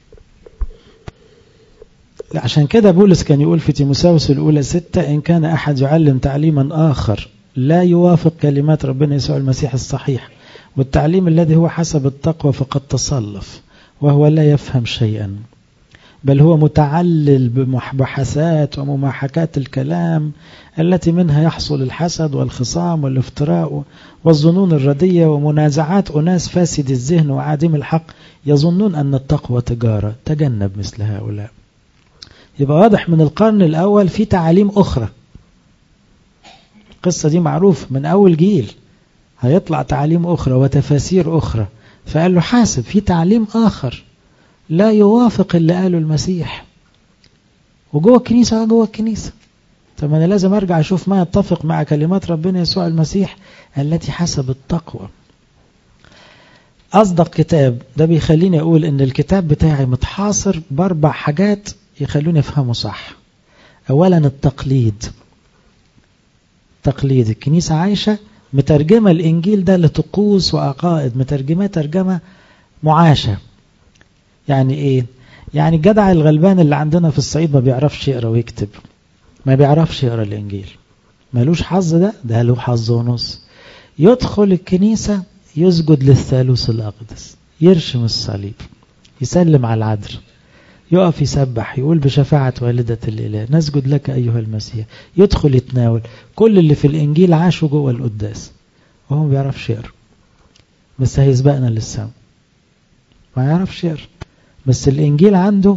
عشان كده بولس كان يقول في تيموثاوس الأولى ستة: إن كان أحد يعلم تعليما آخر لا يوافق كلمات ربنا يسوع المسيح الصحيح والتعليم الذي هو حسب التقوى فقد تصلف، وهو لا يفهم شيئا، بل هو متعلل بمحاحثات ومماحكات الكلام التي منها يحصل الحسد والخصام والافتراء والظنون الردية ومنازعات أناس فاسد الذهن وعادم الحق يظنون أن التقوى تجارة. تجنب مثل هؤلاء. يبقى واضح من القرن الأول في تعاليم أخرى. القصة دي معروف من أول جيل، هيطلع تعاليم أخرى وتفاسير أخرى. فقال له حاسب، في تعليم آخر لا يوافق اللي قاله المسيح، وجوه الكنيسة جوه الكنيسة. طب أنا لازم أرجع أشوف ما يتفق مع كلمات ربنا يسوع المسيح التي حسب التقوى. أصدق كتاب ده بيخليني أقول إن الكتاب بتاعي متحاصر بأربع حاجات يخلوني أفهمه صح. أولا التقليد، تقليد الكنيسة عايشة مترجمة الإنجيل ده لطقوس وعقائد، مترجمة ترجمة معاشة. يعني إيه؟ يعني الجدع الغلبان اللي عندنا في الصعيد ما بيعرفش يقرأ ويكتب، ما بيعرفش يقرأ الإنجيل، مالوش حظ، ده ده له حظ ونص. يدخل الكنيسة يسجد للثالوث الأقدس، يرشم الصليب، يسلم على العذر، يقف يسبح، يقول بشفاعة والدة الإله نسجد لك أيها المسيح، يدخل يتناول. كل اللي في الإنجيل عاشوا جوه القداس وهو ما بيعرفش يقرأ، بس هيسبقنا للسماء. ما يعرفش يقرأ، بس الإنجيل عنده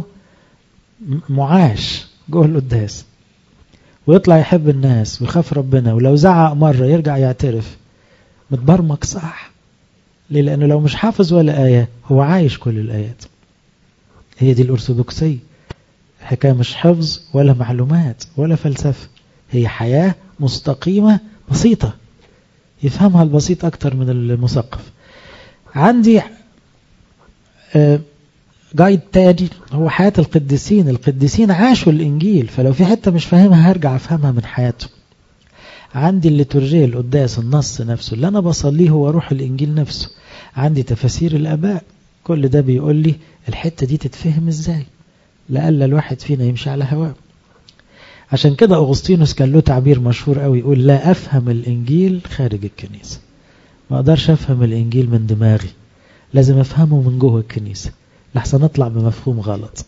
معاش جوه القداس، ويطلع يحب الناس ويخاف ربنا، ولو زعق مرة يرجع يعترف، متبرمج صح. ليه؟ لأنه لو مش حافظ ولا آية هو عايش كل الآيات. هي دي الأرثوذكسية، حكاية مش حفظ ولا معلومات ولا فلسفة، هي حياة مستقيمة بسيطة يفهمها البسيط أكتر من المثقف. عندي آه جايد تاني هو حياة القديسين. القديسين عاشوا الإنجيل، فلو في حتة مش فاهمها هرجع أفهمها من حياته. عندي الليتورجية، القداس، النص نفسه اللي أنا بصليه هو روح الإنجيل نفسه. عندي تفاسير الآباء، كل ده بيقول لي الحتة دي تتفهم إزاي، لألا الواحد فينا يمشي على هواه. عشان كده أغسطينوس كان له تعبير مشهور قوي، يقول لا أفهم الإنجيل خارج الكنيسة. ما أقدرش أفهم الإنجيل من دماغي، لازم أفهمه من جوه الكنيسة لحسن أطلع بمفهوم غلط.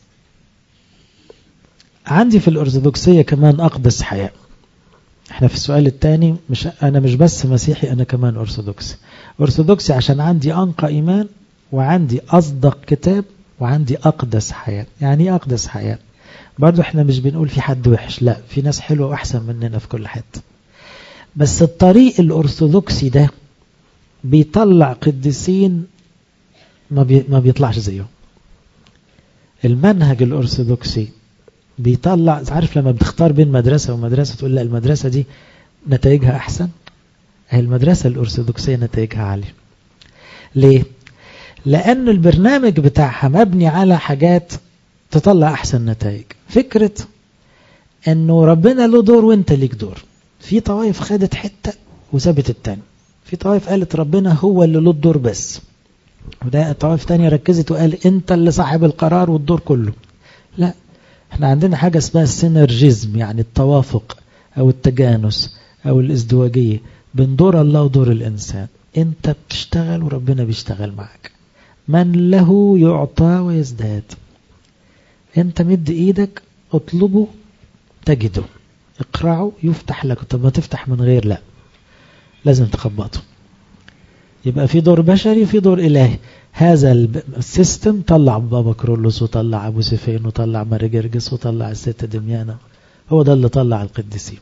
عندي في الأرثوذكسية كمان أقدس حياة. احنا في السؤال الثاني، مش أنا مش بس مسيحي، أنا كمان أرثوذكسي. أرثوذكسي عشان عندي أنقى إيمان، وعندي أصدق كتاب، وعندي أقدس حياة. يعني إيه أقدس حياة؟ برضو احنا مش بنقول في حد وحش، لا، في ناس حلوة وأحسن مننا في كل حتة، بس الطريق الأرثوذكسي ده بيطلع قديسين ما, بي ما بيطلعش زيهم. المنهج الأرثوذكسي بيطلع، عارف لما بتختار بين مدرسة ومدرسة تقول لا المدرسة دي نتائجها أحسن، هي المدرسة الأرثوذكسية نتائجها عالية. ليه؟ لأن البرنامج بتاعها مبني على حاجات تطلع أحسن نتائج. فكرة أنه ربنا له دور وانت ليك دور. في طوائف خدت حتة وسابت التاني، في طوائف قالت ربنا هو اللي له الدور بس، وده طوائف تانية ركزت وقال انت اللي صاحب القرار والدور كله. لا، احنا عندنا حاجة اسمها السينرجيزم، يعني التوافق أو التجانس أو الازدواجية بين دور الله ودور الإنسان. انت بتشتغل وربنا بيشتغل معك. من له يعطى ويزداد. انت مد ايدك، اطلبه تجده، اقرعه يفتح لك. طب ما تفتح من غير، لا، لازم تخبطه. يبقى في دور بشري وفي دور إلهي. هذا السيستم طلع بابا كرولوس، وطلع أبو سفين، وطلع ماري جرجس، وطلع الست دميانة. هو ده اللي طلع القديسين.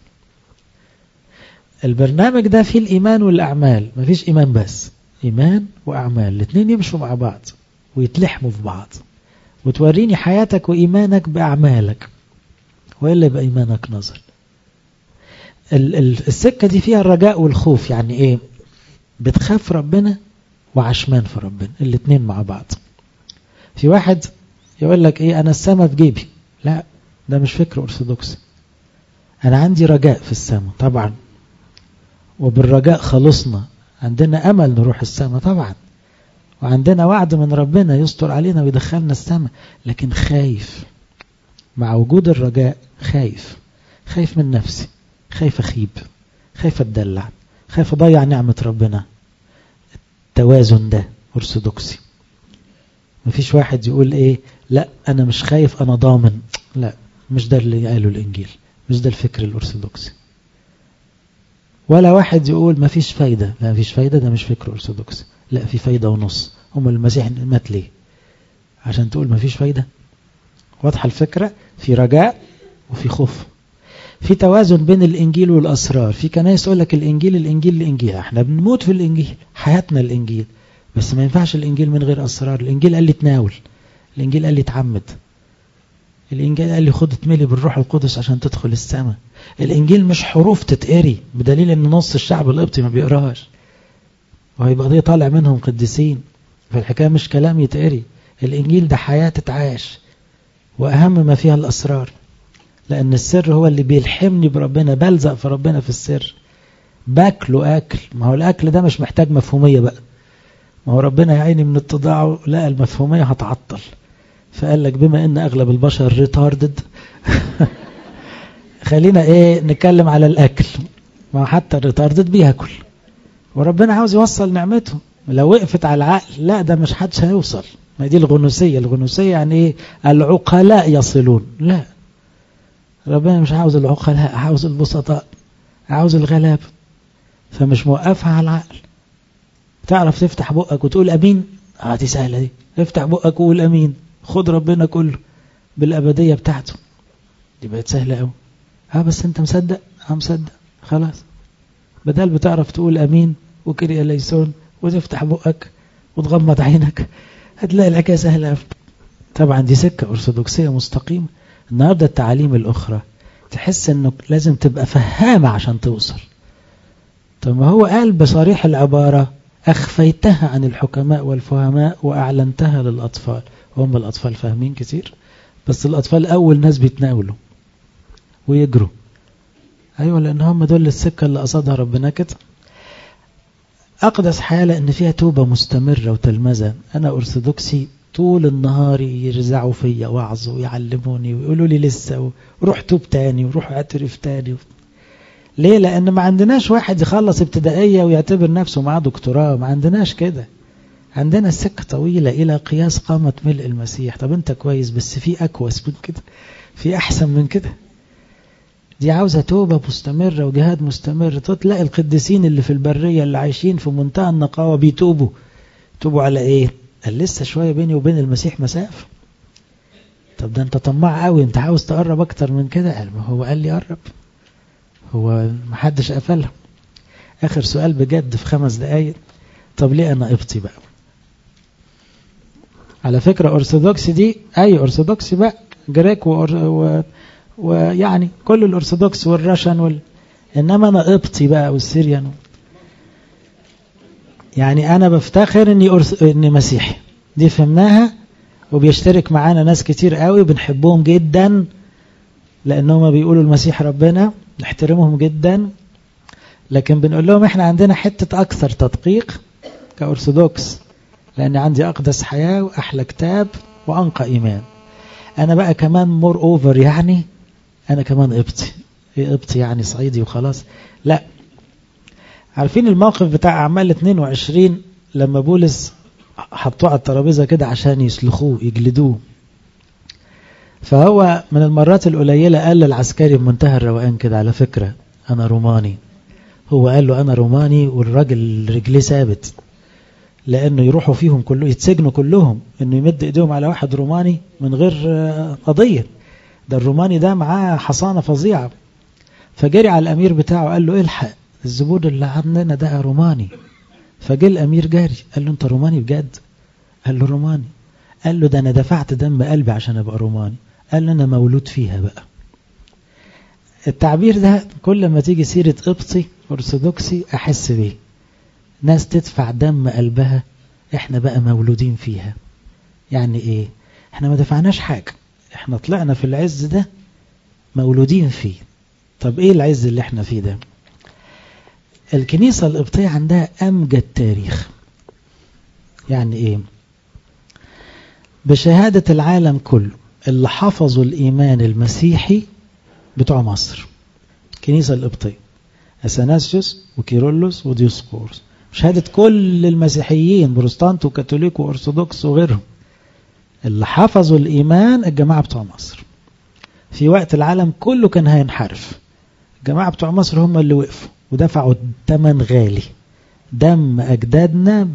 البرنامج ده فيه الإيمان والأعمال، مفيش إيمان بس، إيمان وأعمال، الاثنين يمشوا مع بعض ويتلحموا في بعض، وتوريني حياتك وإيمانك بأعمالك، وإلا يبقى إيمانك نظر. السكة دي فيها الرجاء والخوف. يعني إيه؟ بتخاف ربنا وعشمان في ربنا، الاثنين مع بعض. في واحد يقول لك إيه، أنا السماء في جيبي. لا، ده مش فكر أرثوذكسي. أنا عندي رجاء في السماء طبعا، وبالرجاء خلصنا، عندنا أمل نروح السماء طبعا، وعندنا وعد من ربنا يستر علينا ويدخلنا السماء، لكن خايف مع وجود الرجاء. خايف خايف من نفسي، خايف أخيب، خايف أتدلع، خايف أضيع نعمة ربنا. التوازن ده أرثوذكسي. مفيش واحد يقول إيه، لا أنا مش خايف أنا ضامن. لا، مش ده اللي قاله الإنجيل، مش ده الفكر الأرثوذكسي. ولا واحد يقول مفيش فايدة. لا، مفيش فايدة، ده مش فكر أرثوذكسي. لا، في فايدة ونص. هم المسيح مات ليه؟ عشان تقول مفيش فايدة؟ واضحة الفكرة؟ في رجاء وفي خوف. في توازن بين الإنجيل والأسرار. في كنايس تقول لك الإنجيل الإنجيل الإنجيل، احنا بنموت في الإنجيل، حياتنا الإنجيل، بس ما ينفعش الإنجيل من غير أسرار. الإنجيل قال لي تناول، الإنجيل قال لي تعمد، الإنجيل قال لي خد تملي بالروح القدس عشان تدخل السماء. الإنجيل مش حروف تتقري، بدليل ان نص الشعب القبطي ما بيقراهاش وهيبقى دي طالع منهم قديسين. فالحكاية مش كلام يتقري، الإنجيل ده حياة تتعاش، وأهم ما فيها الأسرار، لأن السر هو اللي بيلحمني بربنا، بلزق في ربنا في السر، باكله أكل. ما هو الأكل ده مش محتاج مفهومية بقى، ما هو ربنا يعيني من اتضاعه لا المفهومية هتعطل، فقال لك بما ان اغلب البشر ريتاردد خلينا ايه نتكلم على الاكل. ما حتى الريتاردد بياكل، وربنا عاوز يوصل نعمته. لو وقفت على العقل لا ده مش حدش هيوصل. ما دي الغنوسية. الغنوسية يعني ايه؟ العقلاء يصلون. لا، ربنا مش عاوز العقلاء، عاوز البسطاء، عاوز الغلاب. فمش موقفها على العقل. تعرف تفتح بقك وتقول امين؟ اه دي سهلة دي. افتح بقك وقول امين، خد ربنا كله بالأبدية بتاعته، دي بقت سهلة قوي. ها بس انت مصدق؟ ها مصدق خلاص. بدل بتعرف تقول امين وكري ليسون وتفتح بقك وتغمض عينك، هتلاقي الحكاية سهلة قوي. طبعا دي سكة أرثوذكسية مستقيمة. النهاردة التعاليم الأخرى تحس انه لازم تبقى فهامة عشان توصل. طب ما هو قال بصريح العبارة أخفيتها عن الحكماء والفهماء وأعلنتها للأطفال. هم الأطفال فاهمين كتير، بس الأطفال أول ناس بيتناولوا ويجروا. أيوة، لأن هم دول السكة اللي قصدها ربنا كده. أقدس حياة لأن فيها توبة مستمرة وتلمذة. أنا أرثوذكسي طول النهار يرزعوا فيا وعظ ويعلموني ويقولوا لي لسه وروح توب تاني وروح اعترف تاني. ليه؟ لأن ما عندناش واحد يخلص ابتدائية ويعتبر نفسه معاه دكتوراه، ما عندناش كده. عندنا السكة طويلة إلى قياس قامة ملء المسيح. طب أنت كويس، بس في أكوس من كده، في أحسن من كده. دي عاوزة توبة مستمرة وجهاد مستمر. تلاقي القديسين اللي في البرية اللي عايشين في منتهى النقاوة بيتوبوا. توبوا على إيه؟ قال لسه شوية بيني وبين المسيح مسافة. طب ده أنت طماع قوي، أنت عاوز تقرب أكتر من كده. قال ما هو قال لي قرب، هو محدش قفلها. آخر سؤال بجد في خمس دقايق. طب ليه أنا قبطي بقى؟ على فكرة أرثوذكسي دي أي أرثوذكسي بقى، جريك ويعني و... كل الأرثوذكس والرشن وال... إنما أنا قبطي بقى والسيريان. يعني أنا بفتخر إني, أرث... إني مسيحي، دي فهمناها. وبيشترك معانا ناس كتير قوي بنحبهم جدا لأنهم بيقولوا المسيح ربنا، نحترمهم جدا. لكن بنقول لهم إحنا عندنا حتة أكثر تدقيق كأرثوذكس، لأن عندي أقدس حياة وأحلى كتاب وأنقى إيمان. أنا بقى كمان مور أوفر، يعني أنا كمان قبطي. إيه قبطي يعني صعيدي وخلاص؟ لا. عارفين الموقف بتاع أعمال اثنين وعشرين لما بولس حطوه على الترابيزة كده عشان يسلخوه يجلدوه؟ فهو من المرات القليلة قال للعسكري بمنتهى الروقان كده على فكرة أنا روماني. هو قال له أنا روماني، والراجل رجليه ثابت، لأنه يروحوا فيهم كله يتسجنوا كلهم إنه يمد إيديهم على واحد روماني من غير قضية. ده الروماني ده معاه حصانة فظيعة. فجري على الأمير بتاعه قال له الحق الزبون اللي عندنا ده روماني. فجاء الأمير جاري قال له أنت روماني بجد؟ قال له روماني. قال له ده أنا دفعت دم قلبي عشان أبقى روماني. قال له أنا مولود فيها بقى. التعبير ده كل ما تيجي سيرة قبطي أرثوذكسي أحس بيه. ناس تدفع دم قلبها، احنا بقى مولودين فيها. يعني ايه؟ احنا ما دفعناش حاجة، احنا طلعنا في العز ده مولودين فيه. طب ايه العز اللي احنا فيه ده؟ الكنيسة القبطية عندها أمجد تاريخ. يعني ايه؟ بشهادة العالم كله اللي حفظوا الإيمان المسيحي بتوع مصر الكنيسة القبطية، أثناسيوس وكيرلس وديوسقورس. شهادة كل المسيحيين بروتستانت وكاثوليك وأرثوذكس وغيرهم اللي حفظوا الإيمان الجماعة بتوع مصر. في وقت العالم كله كان هينحرف، الجماعة بتوع مصر هم اللي وقفوا ودفعوا ثمن غالي، دم أجدادنا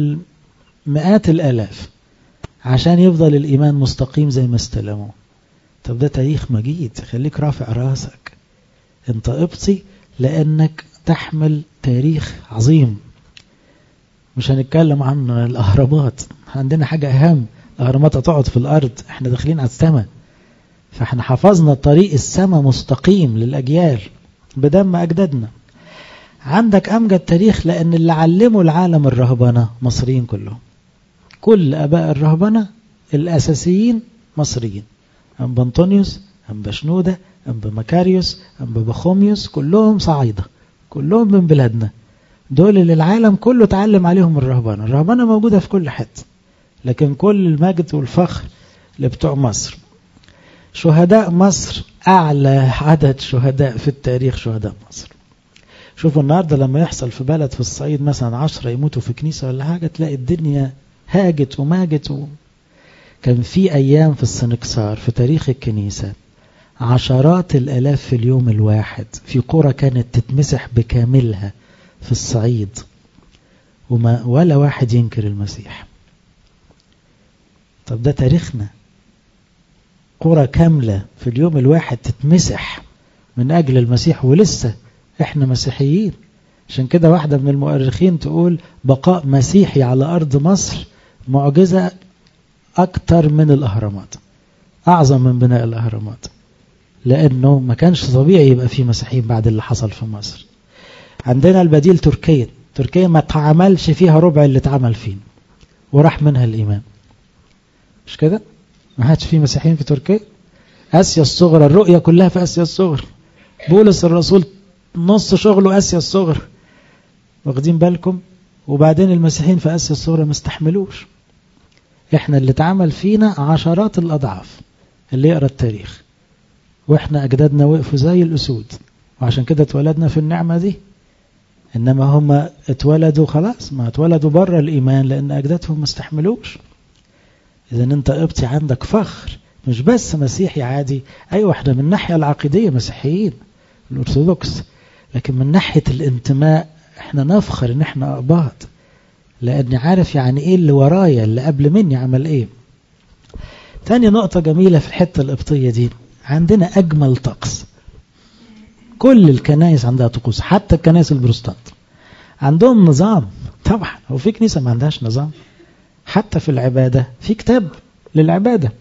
بالمئات الآلاف عشان يفضل الإيمان مستقيم زي ما استلموه. طب ده تاريخ مجيد، خليك رافع راسك، انت قبطي لانك تحمل تاريخ عظيم. مش هنتكلم عن الاهرامات، عندنا حاجة اهم، الاهرامات هتقعد في الارض، احنا داخلين على السماء، فاحنا حفظنا طريق السماء مستقيم للاجيال بدم اجدادنا. عندك امجد تاريخ لان اللي علموا العالم الرهبنة مصريين كلهم، كل اباء الرهبنة الاساسيين مصريين، أنبا أنطونيوس، أنبا شنودة، أنبا مكاريوس، أنبا بخوميوس، كلهم صعيدة، كلهم من بلادنا، دول اللي العالم كله تعلم عليهم الرهبنة. الرهبنة موجودة في كل حتة، لكن كل المجد والفخر لبتوع مصر. شهداء مصر أعلى عدد شهداء في التاريخ شهداء مصر. شوفوا النهاردة لما يحصل في بلد في الصعيد مثلا عشرة يموتوا في كنيسة ولا حاجة، تلاقي الدنيا هاجت وماجت و... كان في أيام في السنكسار في تاريخ الكنيسة عشرات الألاف في اليوم الواحد في قرى كانت تتمسح بكاملها في الصعيد، وما ولا واحد ينكر المسيح. طب ده تاريخنا، قرى كاملة في اليوم الواحد تتمسح من أجل المسيح، ولسه احنا مسيحيين. عشان كده واحدة من المؤرخين تقول بقاء مسيحي على أرض مصر معجزة أكتر من الأهرامات، أعظم من بناء الأهرامات، لأنه ما كانش طبيعي يبقى فيه مسيحيين بعد اللي حصل في مصر. عندنا البديل تركيا، تركيا ما تعملش فيها ربع اللي اتعمل فيه وراح منها الإيمان، مش كده؟ ما هاتش فيه مسيحيين في تركيا. آسيا الصغرى، الرؤية كلها في آسيا الصغرى، بولس الرسول نص شغله آسيا الصغرى، واخدين بالكم؟ وبعدين المسيحيين في آسيا الصغرى ما استحملوش. احنا اللي اتعمل فينا عشرات الأضعاف اللي يقرأ التاريخ، واحنا أجدادنا وقفوا زي الأسود، وعشان كده اتولدنا في النعمة دي. إنما هم اتولدوا خلاص، ما اتولدوا بره الإيمان لأن أجدادهم ما استحملوش. إذا أنت قبطي عندك فخر، مش بس مسيحي عادي، أيوة احنا من الناحية العقيدية مسيحيين الأرثوذكس، لكن من ناحية الانتماء احنا نفخر ان احنا أقباط، لأني عارف يعني ايه اللي ورايا، اللي قبل مني عمل ايه. تاني نقطة جميلة في الحتة القبطية دي، عندنا أجمل طقس. كل الكنائس عندها طقوس، حتى الكنائس البروتستانت عندهم نظام. طبعا هو في كنيسة ما عندهاش نظام؟ حتى في العبادة في كتاب للعبادة،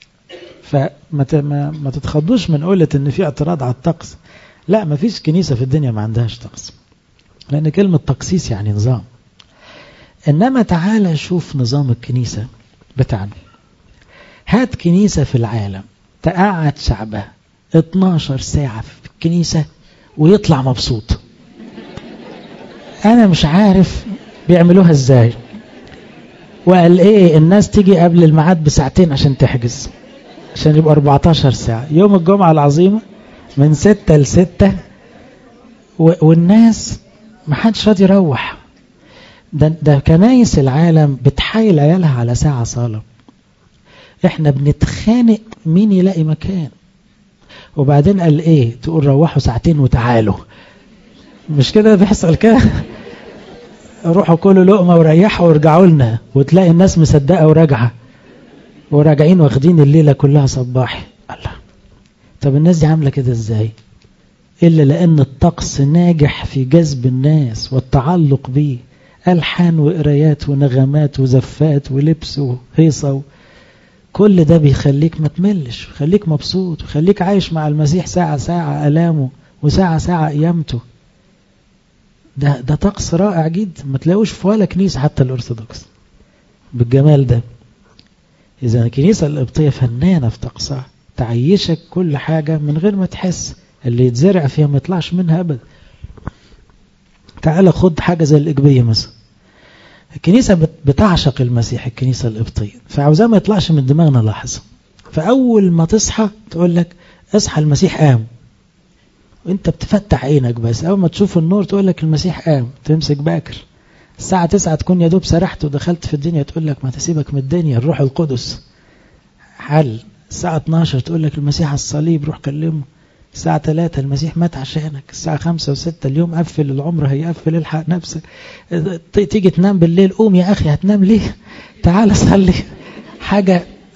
فما ما تتخضوش من قولة ان في اعتراض على الطقس. لا، ما فيش كنيسة في الدنيا ما عندهاش طقس، لأن كلمة تقسيس يعني نظام. إنما تعالى شوف نظام الكنيسة بتاعنا. هات كنيسة في العالم تقعد شعبها اتناشر ساعة في الكنيسة ويطلع مبسوط. أنا مش عارف بيعملوها إزاي. وقال إيه، الناس تيجي قبل الميعاد بساعتين عشان تحجز، عشان يبقى أربعتاشر ساعة يوم الجمعة العظيمة من ستة لستة، والناس ما حدش راضي يروح. ده, ده كنايس العالم بتحايل عيالها على ساعة صلاة، احنا بنتخانق مين يلاقي مكان. وبعدين قال ايه، تقول روحوا ساعتين وتعالوا. مش كده بيحصل كده؟ روحوا كلوا لقمة وريحوا وارجعوا لنا، وتلاقي الناس مصدقة وراجعة وراجعين واخدين الليلة كلها صباحي. الله، طب الناس دي عاملة كده ازاي؟ إلا لأن الطقس ناجح في جذب الناس والتعلق به، ألحان وقرايات ونغمات وزفات ولبس وهيصة، كل ده بيخليك ما تملش، خليك مبسوط، وخليك عايش مع المسيح ساعة ساعة ألامه وساعة ساعة قيامته. ده ده طقس رائع جدا، ما تلاقوش في ولا كنيسة حتى الأرثوذكس بالجمال ده. إذا الكنيسة القبطية فنانة في طقسها، تعيشك كل حاجة من غير ما تحس، اللي يتزرع فيها ما يطلعش منها أبدا. تعال خد حاجة زي الإقبية مثلا، الكنيسة بتعشق المسيح، الكنيسة القبطية، فعاوزاه ما يطلعش من دماغنا لحظة. فأول ما تصحى تقول لك اصحى المسيح قام، وانت بتفتح عينك بس أول ما تشوف النور تقول لك المسيح قام، تمسك باكر. الساعة تسعة تكون يا دوب سرحت ودخلت في الدنيا، تقول لك ما تسيبك من الدنيا، الروح القدس حل. الساعة اتناشر تقول لك المسيح على الصليب، روح كلمه. الساعة ثلاثة المسيح مات عشانك. الساعة خمسة وستة اليوم قفل، العمر هيقفل، الحق نفسك. تيجي تنام بالليل، قوم يا أخي هتنام ليه؟ تعال صلي. حاجة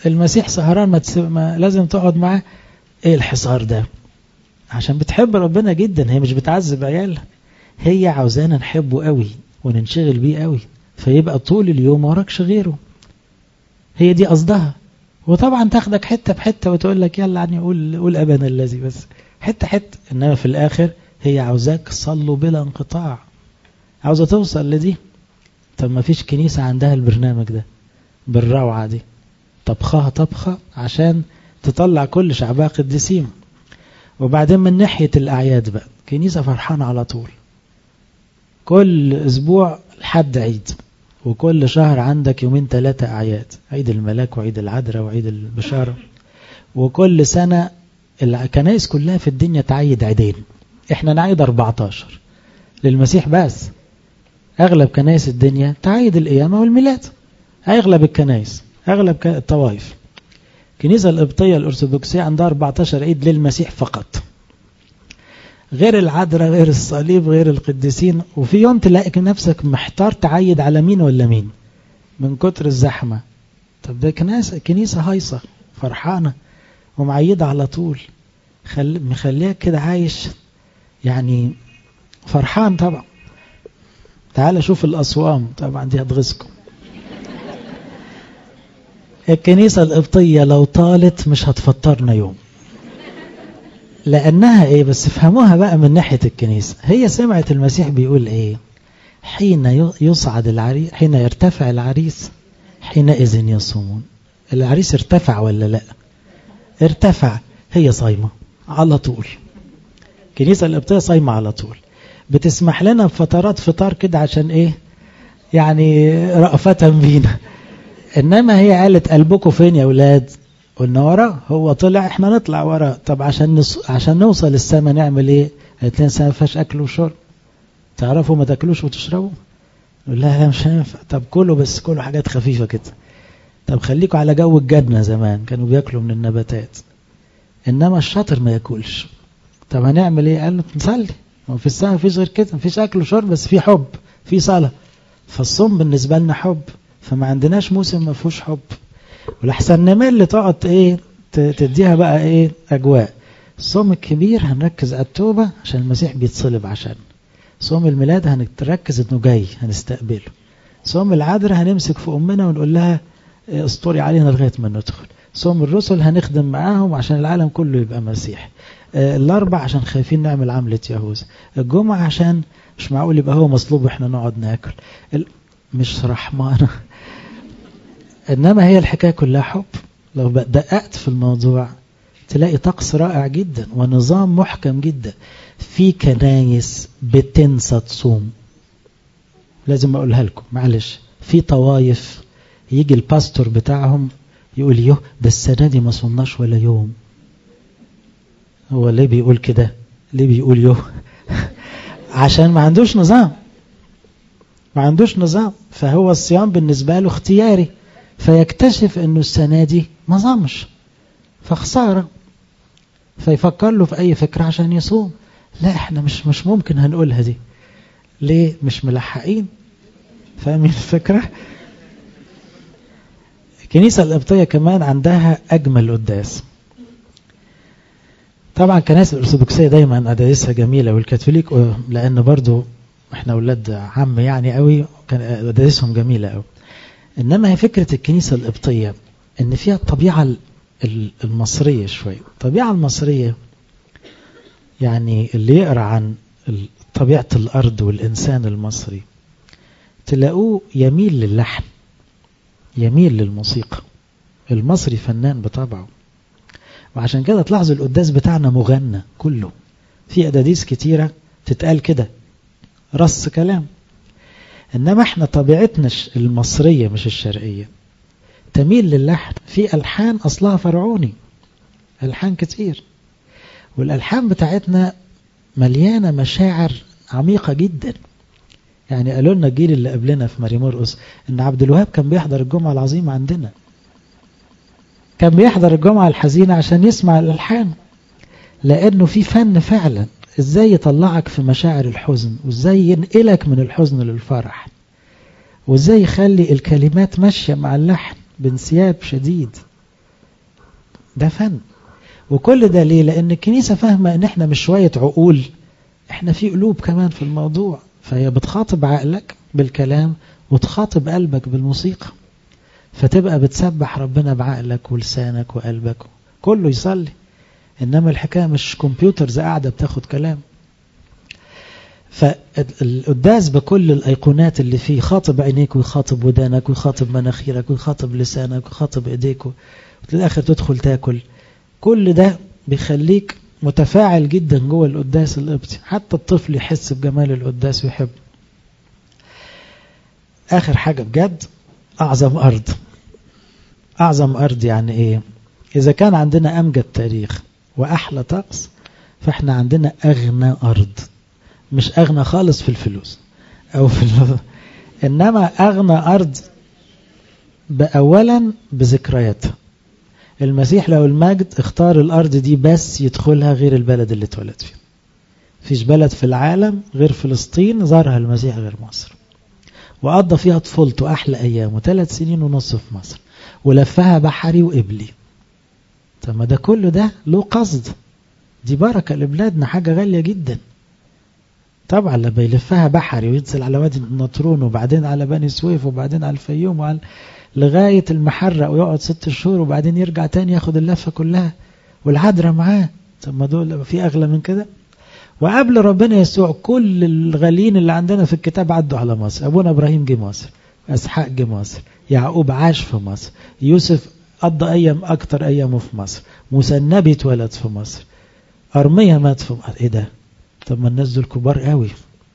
المسيح سهران ما, تسيب ما لازم تقعد معاه. ايه الحصار ده؟ عشان بتحب ربنا جدا، هي مش بتعذب عيالها، هي عاوزانا نحبه قوي وننشغل بيه قوي، فيبقى طول اليوم وراكش غيره. هي دي قصدها. وطبعا تاخدك حتة بحتة وتقول لك يلا عني قول, قول أبنا الذي، بس حتة حتة. إنما في الآخر هي عاوزاك صلوا بلا انقطاع، عاوزة توصل لدي. طب ما فيش كنيسة عندها البرنامج ده بالروعة دي، طبخها طبخة عشان تطلع كل شعبها قديسين. وبعدين من ناحية الأعياد بقى، كنيسة فرحانة على طول، كل أسبوع لحد عيد، وكل شهر عندك يومين ثلاثة أعياد، عيد الملاك وعيد العذراء وعيد البشارة. وكل سنة الكنائس كلها في الدنيا تعيد عيدين، احنا نعيد أربعتاشر للمسيح بس. أغلب كنائس الدنيا تعيد القيامة والميلاد، أغلب الكنائس، أغلب الطوائف. الكنيسة القبطية الأرثوذكسية عندها أربعتاشر عيد للمسيح فقط، غير العذراء غير الصليب غير القديسين. وفي يوم تلاقي نفسك محتار تعيد على مين ولا مين من كتر الزحمة. طب ده كنيسة كنيسة هايصة فرحانة ومعيدة على طول، خل... مخليك كده عايش يعني فرحان. طبعا تعال شوف الأصوام، طبعا دي هتغزكم. الكنيسة القبطية لو طالت مش هتفطرنا يوم، لأنها إيه؟ بس فهموها بقى من ناحية الكنيسة. هي سمعت المسيح بيقول إيه؟ حين يصعد العريس، حين يرتفع العريس حينئذ يصومون. العريس ارتفع ولا لا؟ ارتفع، هي صايمة على طول. الكنيسة القبطية صايمة على طول، بتسمح لنا بفترات فطار كده عشان إيه؟ يعني رأفة بينا. إنما هي قالت قلبكم فين يا أولاد؟ قلنا وراه، هو طلع احنا نطلع وراه. طب عشان نص... عشان نوصل السماء نعمل ايه؟ قالت لنا السماء ما فيهاش اكل وشرب، تعرفوا ما تاكلوش وتشربوا. نقول لها لا مش هينفع. طب كلوا، بس كلوا حاجات خفيفه كده. طب خليكوا على جو الجبنه، زمان كانوا بياكلوا من النباتات، انما الشاطر ما ياكلش. طب هنعمل ايه؟ قال له نصلي، هو في السماء مفيش غير كده، مفيش اكل وشرب بس في حب، في صلاه. فالصوم بالنسبه لنا حب، فما عندناش موسم ما فيهوش حب. ولحسن نمل تقعد ايه تديها بقى ايه اجواء. الصوم الكبير هنركز على التوبة عشان المسيح بيتصلب عشان. صوم الميلاد هنركز انه جاي هنستقبله. صوم العذراء هنمسك في امنا ونقول لها اسطوري علينا لغاية ما ندخل. صوم الرسل هنخدم معاهم عشان العالم كله يبقى مسيح. الاربع عشان خايفين نعمل عملة يهوذا. الجمعة عشان مش معقول يبقى هو مصلوب واحنا نقعد ناكل. مش رحمانة. إنما هي الحكاية كلها حب. لو دققت في الموضوع تلاقي طقس رائع جدا ونظام محكم جدا. في كنايس بتنسى تصوم، لازم أقولها لكم معلش. في طوايف يجي الباستور بتاعهم يقول يوه ده السنة دي ما صمناش ولا يوم. هو ليه بيقول كده؟ ليه بيقول يوه؟ عشان ما عندوش نظام، ما عندوش نظام. فهو الصيام بالنسبة له اختياري، فيكتشف انه السنة دي ما صامش فخسارة، فيفكر له في اي فكرة عشان يصوم. لا احنا مش مش ممكن هنقولها دي. ليه؟ مش ملحقين. فاهمين الفكرة؟ الكنيسة القبطية كمان عندها اجمل قداس. طبعا كنائس الارثوذكسية دايما قداسها جميلة، والكاثوليك لان برضو احنا اولاد عم يعني قوي كان قداسهم جميلة قوي. إنما هي فكرة الكنيسة القبطية إن فيها الطبيعة المصرية شوية. الطبيعة المصرية يعني اللي يقرأ عن طبيعة الأرض والإنسان المصري تلاقوه يميل للحن، يميل للموسيقى. المصري فنان بطبعه، وعشان كده تلاحظوا القداس بتاعنا مغنى كله، في أداديس كتيرة تتقال كده رص كلام. إنما احنا طبيعتنا المصرية مش الشرقية تميل للحن. في ألحان أصلها فرعوني، ألحان كتير، والألحان بتاعتنا مليانة مشاعر عميقة جدا. يعني قالوا لنا الجيل اللي قبلنا في ماري مرقس إن عبد الوهاب كان بيحضر الجمعة العظيمة عندنا، كان بيحضر الجمعة الحزينة عشان يسمع الألحان، لأنه في فن فعلا ازاي يطلعك في مشاعر الحزن، وازاي ينقلك من الحزن للفرح، وازاي يخلي الكلمات ماشية مع اللحن بانسياب شديد. ده فن. وكل ده ليه؟ لأن الكنيسة فاهمة ان احنا مش شوية عقول، احنا في قلوب كمان في الموضوع. فهي بتخاطب عقلك بالكلام وتخاطب قلبك بالموسيقى، فتبقى بتسبح ربنا بعقلك ولسانك وقلبك كله يصلي. إنما الحكاية مش كمبيوترز قاعدة بتاخد كلام. فالقداس بكل الأيقونات اللي فيه، خاطب عينيك ويخاطب ودانك ويخاطب مناخيرك ويخاطب لسانك ويخاطب إيديك، وتلاخر تدخل تاكل. كل ده بيخليك متفاعل جدا جوه القداس القبطي، حتى الطفل يحس بجمال القداس ويحب. آخر حاجة بجد، أعظم أرض. أعظم أرض يعني إيه؟ إذا كان عندنا أمجد تاريخ وأحلى طقس، فإحنا عندنا أغنى أرض. مش أغنى خالص في الفلوس أو في ال... إنما أغنى أرض أولا بذكريات. المسيح لو المجد اختار الأرض دي بس يدخلها غير البلد اللي اتولد فيه. فيش بلد في العالم غير فلسطين زارها المسيح غير مصر، وقضى فيها طفولته أحلى أيامه، ثلاث سنين ونص في مصر، ولفها بحري وقبلي. طب ما ده كله ده له قصد، دي بركة لبلادنا، حاجة غالية جدا. طبعا لما يلفها بحري وينزل على وادي النطرون وبعدين على بني سويف وبعدين على الفيوم وعلى لغاية المحرق ويقعد ست شهور وبعدين يرجع تاني ياخد اللفة كلها والعذراء معاه. طب ما دول في أغلى من كده؟ وقبل ربنا يسوع كل الغاليين اللي عندنا في الكتاب عدوا على مصر. أبونا إبراهيم جه مصر، إسحاق جه مصر، يعقوب عاش في مصر، يوسف قضى أيام أكتر أيامه في مصر، موسى النبي اتولد في مصر، أرميا مات في مصر. إيه ده؟ طب ما الناس دول كبار قوي،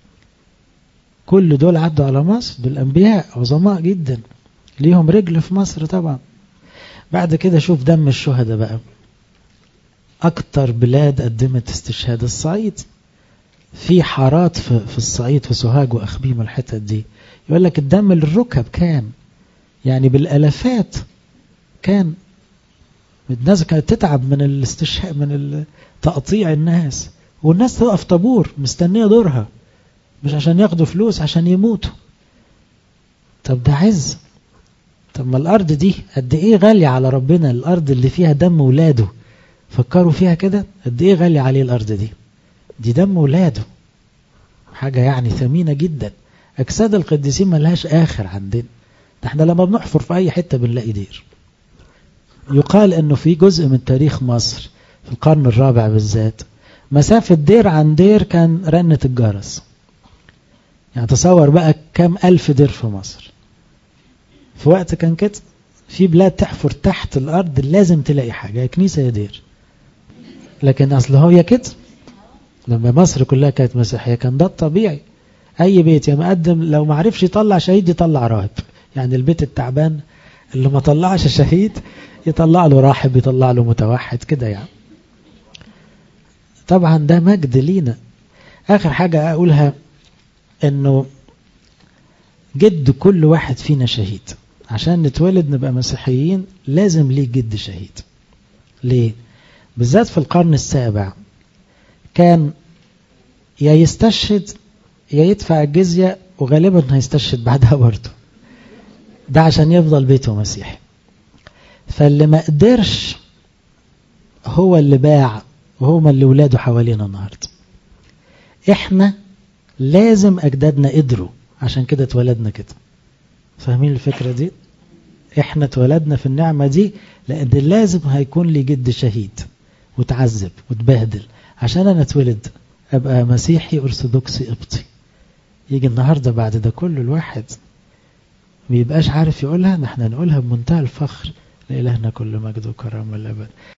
كل دول عدوا على مصر، دول أنبياء عظماء جدا ليهم رجل في مصر طبعا. بعد كده شوف دم الشهداء بقى. أكتر بلاد قدمت استشهاد الصعيد، في حارات في, في الصعيد في سوهاج وأخبيم والحتت دي، يقول لك الدم للركب كان يعني بالألفات. كان الناس كانت تتعب من الاستشهاد، من تقطيع الناس، والناس تقف طابور مستنية دورها، مش عشان ياخدوا فلوس، عشان يموتوا. طب ده عز. طب ما الأرض دي قد إيه غالية على ربنا، الأرض اللي فيها دم ولاده. فكروا فيها كده، قد إيه غالية عليه الأرض دي. دي دم ولاده، حاجة يعني ثمينة جدا. أجساد القديسين ملهاش آخر عندنا. احنا لما بنحفر في أي حتة بنلاقي دير. يقال أنه في جزء من تاريخ مصر في القرن الرابع بالذات، مسافة دير عن دير كان رنة الجرس. يعني تصور بقى كم ألف دير في مصر في وقت كان كده. في بلاد تحفر تحت الأرض لازم تلاقي حاجة، يا كنيسة يا دير. لكن أصله هو يا كده، لما مصر كلها كانت مسيحية كان ده الطبيعي. أي بيت يا مقدم لو ما عرفش يطلع شهيد يطلع راهب. يعني البيت التعبان اللي ما طلعش شهيد يطلع له راحب، يطلع له متوحد كده يعني. طبعا ده مجد لينا. آخر حاجة أقولها أنه جد كل واحد فينا شهيد. عشان نتولد نبقى مسيحيين لازم ليه جد شهيد. ليه؟ بالذات في القرن السابع كان يا يستشهد يا يدفع الجزية، وغالبا هيستشهد بعدها برضه. ده عشان يفضل بيته مسيحي. فاللي ما قدرش هو اللي باع، وهما اللي ولاده حوالينا النهاردة. احنا لازم أجدادنا قدروا، عشان كده اتولدنا كده. فاهمين الفكرة دي؟ احنا اتولدنا في النعمة دي لأن لازم هيكون لي جد شهيد وتعذب وتبهدل عشان أنا اتولد أبقى مسيحي أرثوذكسي قبطي. يجي النهاردة بعد ده كله الواحد ميبقاش عارف يقولها. نحن نقولها بمنتهى الفخر. لإلهنا كل مجد وكرم والأبد.